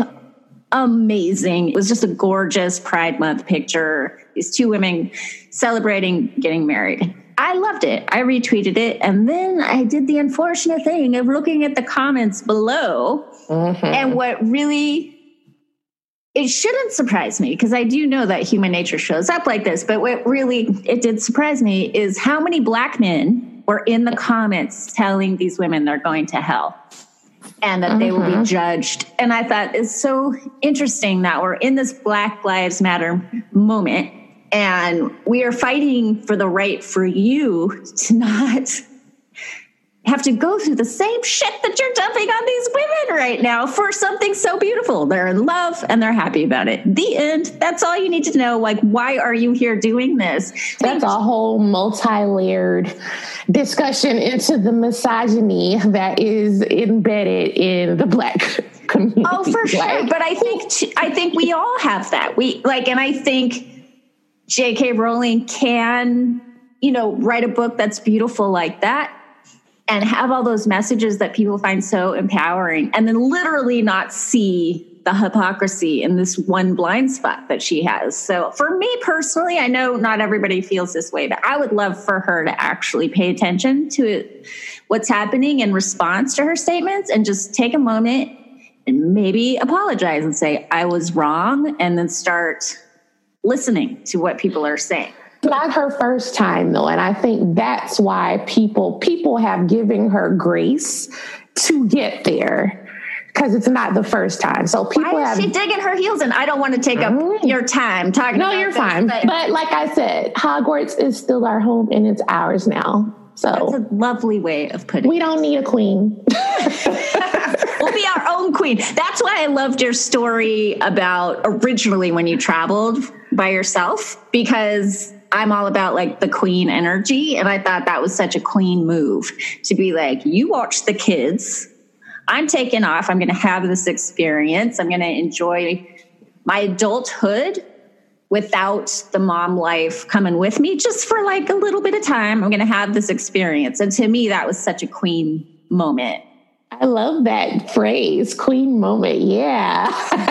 amazing. It was just a gorgeous Pride Month picture. These two women celebrating getting married. I loved it. I retweeted it. And then I did the unfortunate thing of looking at the comments below. Mm-hmm. And what really, it shouldn't surprise me because I do know that human nature shows up like this. But what really, it did surprise me is how many Black men were in the comments telling these women they're going to hell and that mm-hmm. they will be judged. And I thought it's so interesting that we're in this Black Lives Matter moment. And we are fighting for the right for you to not have to go through the same shit that you're dumping on these women right now for something so beautiful. They're in love and they're happy about it. The end. That's all you need to know. Like, why are you here doing this? That's a whole multi-layered discussion into the misogyny that is embedded in the Black community. Oh, for sure. Like, but I think, I think we all have that. We like, and I think J K Rowling can, you know, write a book that's beautiful like that and have all those messages that people find so empowering and then literally not see the hypocrisy in this one blind spot that she has. So for me personally, I know not everybody feels this way, but I would love for her to actually pay attention to it, what's happening in response to her statements and just take a moment and maybe apologize and say, I was wrong, and then start listening to what people are saying. not her first time though. And I think that's why people, people have given her grace to get there. Because it's not the first time. So people Why is have. she digging her heels in? I don't want to take up mm-hmm. your time talking no, about you're this, fine. But, but like I said, Hogwarts is still our home and it's ours now. So that's a lovely way of putting we it. We don't need a queen. We'll be our own queen. That's why I loved your story about originally when you traveled by yourself, because I'm all about like the queen energy. And I thought that was such a queen move to be like, you watch the kids. I'm taking off. I'm going to have this experience. I'm going to enjoy my adulthood without the mom life coming with me just for like a little bit of time. I'm going to have this experience. And to me, that was such a queen moment. I love that phrase, queen moment. Yeah.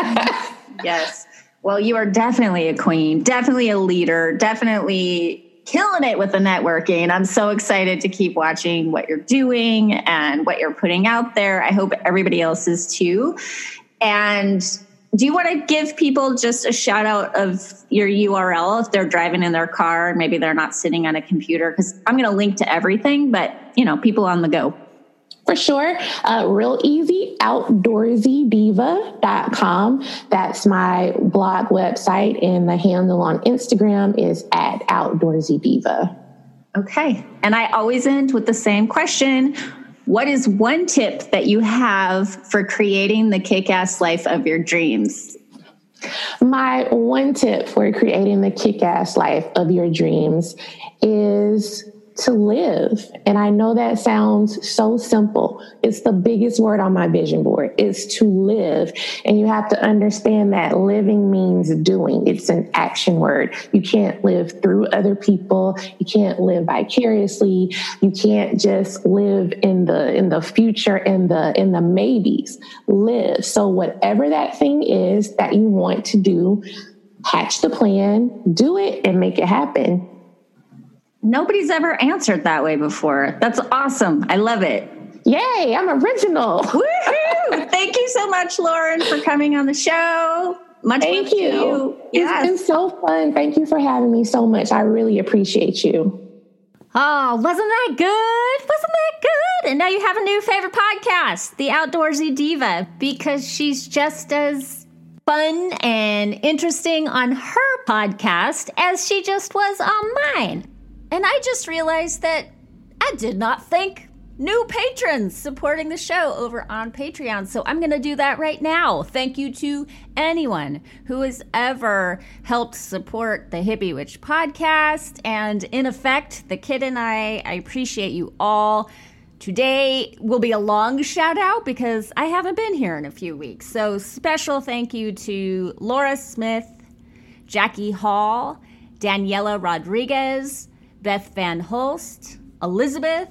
Yes. Well, you are definitely a queen, definitely a leader, definitely killing it with the networking. I'm so excited to keep watching what you're doing and what you're putting out there. I hope everybody else is too. And do you want to give people just a shout out of your U R L if they're driving in their car and maybe they're not sitting on a computer? Because I'm going to link to everything, but you know, people on the go. For sure. Uh, real easy, outdoorsy diva dot com. That's my blog website, and the handle on Instagram is at outdoorsy diva. Okay. And I always end with the same question. What is one tip that you have for creating the kick-ass life of your dreams? My one tip for creating the kick-ass life of your dreams is to live. And I know that sounds so simple. It's the biggest word on my vision board, is to live. And you have to understand that living means doing. It's an action word. You can't live through other people. You can't live vicariously. You can't just live in the, in the future, in the, in the maybes. Live. So whatever that thing is that you want to do, hatch the plan, do it, and make it happen. Nobody's ever answered that way before. That's awesome. I love it. Yay, I'm original. Woohoo! Thank you so much, Lauren, for coming on the show. Much Thank you. you. Yes. It's been so fun. Thank you for having me so much. I really appreciate you. Oh, wasn't that good? Wasn't that good? And now you have a new favorite podcast, The Outdoorsy Diva, because she's just as fun and interesting on her podcast as she just was on mine. And I just realized that I did not thank new patrons supporting the show over on Patreon. So I'm going to do that right now. Thank you to anyone who has ever helped support the Hippie Witch podcast. And in effect, the kid and I, I appreciate you all. Today will be a long shout out because I haven't been here in a few weeks. So special thank you to Laura Smith, Jackie Hall, Daniela Rodriguez, Beth Van Holst, Elizabeth,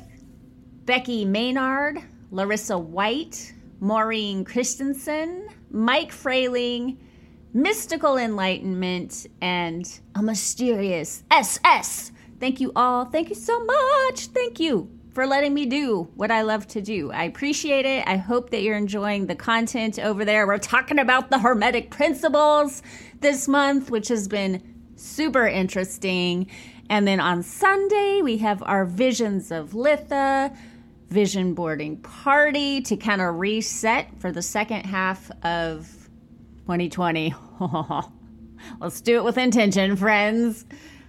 Becky Maynard, Larissa White, Maureen Christensen, Mike Frayling, Mystical Enlightenment, and a mysterious S S. Thank you all. Thank you so much. Thank you for letting me do what I love to do. I appreciate it. I hope that you're enjoying the content over there. We're talking about the Hermetic Principles this month, which has been super interesting. And then on Sunday, we have our Visions of Litha vision boarding party to kind of reset for the second half of twenty twenty. Let's do it with intention, friends.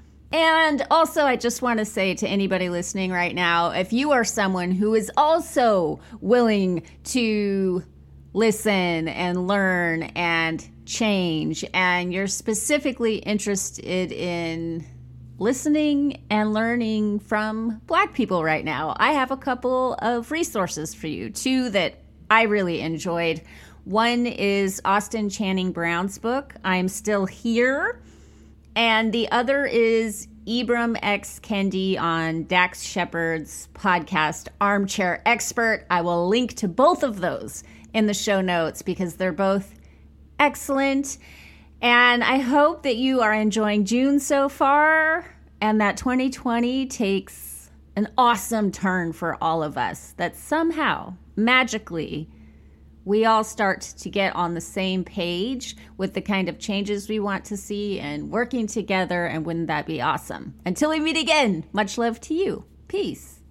And also, I just want to say to anybody listening right now, if you are someone who is also willing to listen and learn and change, and you're specifically interested in listening and learning from Black people right now, I have a couple of resources for you, two that I really enjoyed. One is Austin Channing Brown's book, I'm Still Here, and the other is Ibram X. Kendi on Dax Shepard's podcast, Armchair Expert. I will link to both of those in the show notes because they're both excellent. And I hope that you are enjoying June so far and that twenty twenty takes an awesome turn for all of us, that somehow, magically, we all start to get on the same page with the kind of changes we want to see and working together. And wouldn't that be awesome? Until we meet again, much love to you. Peace.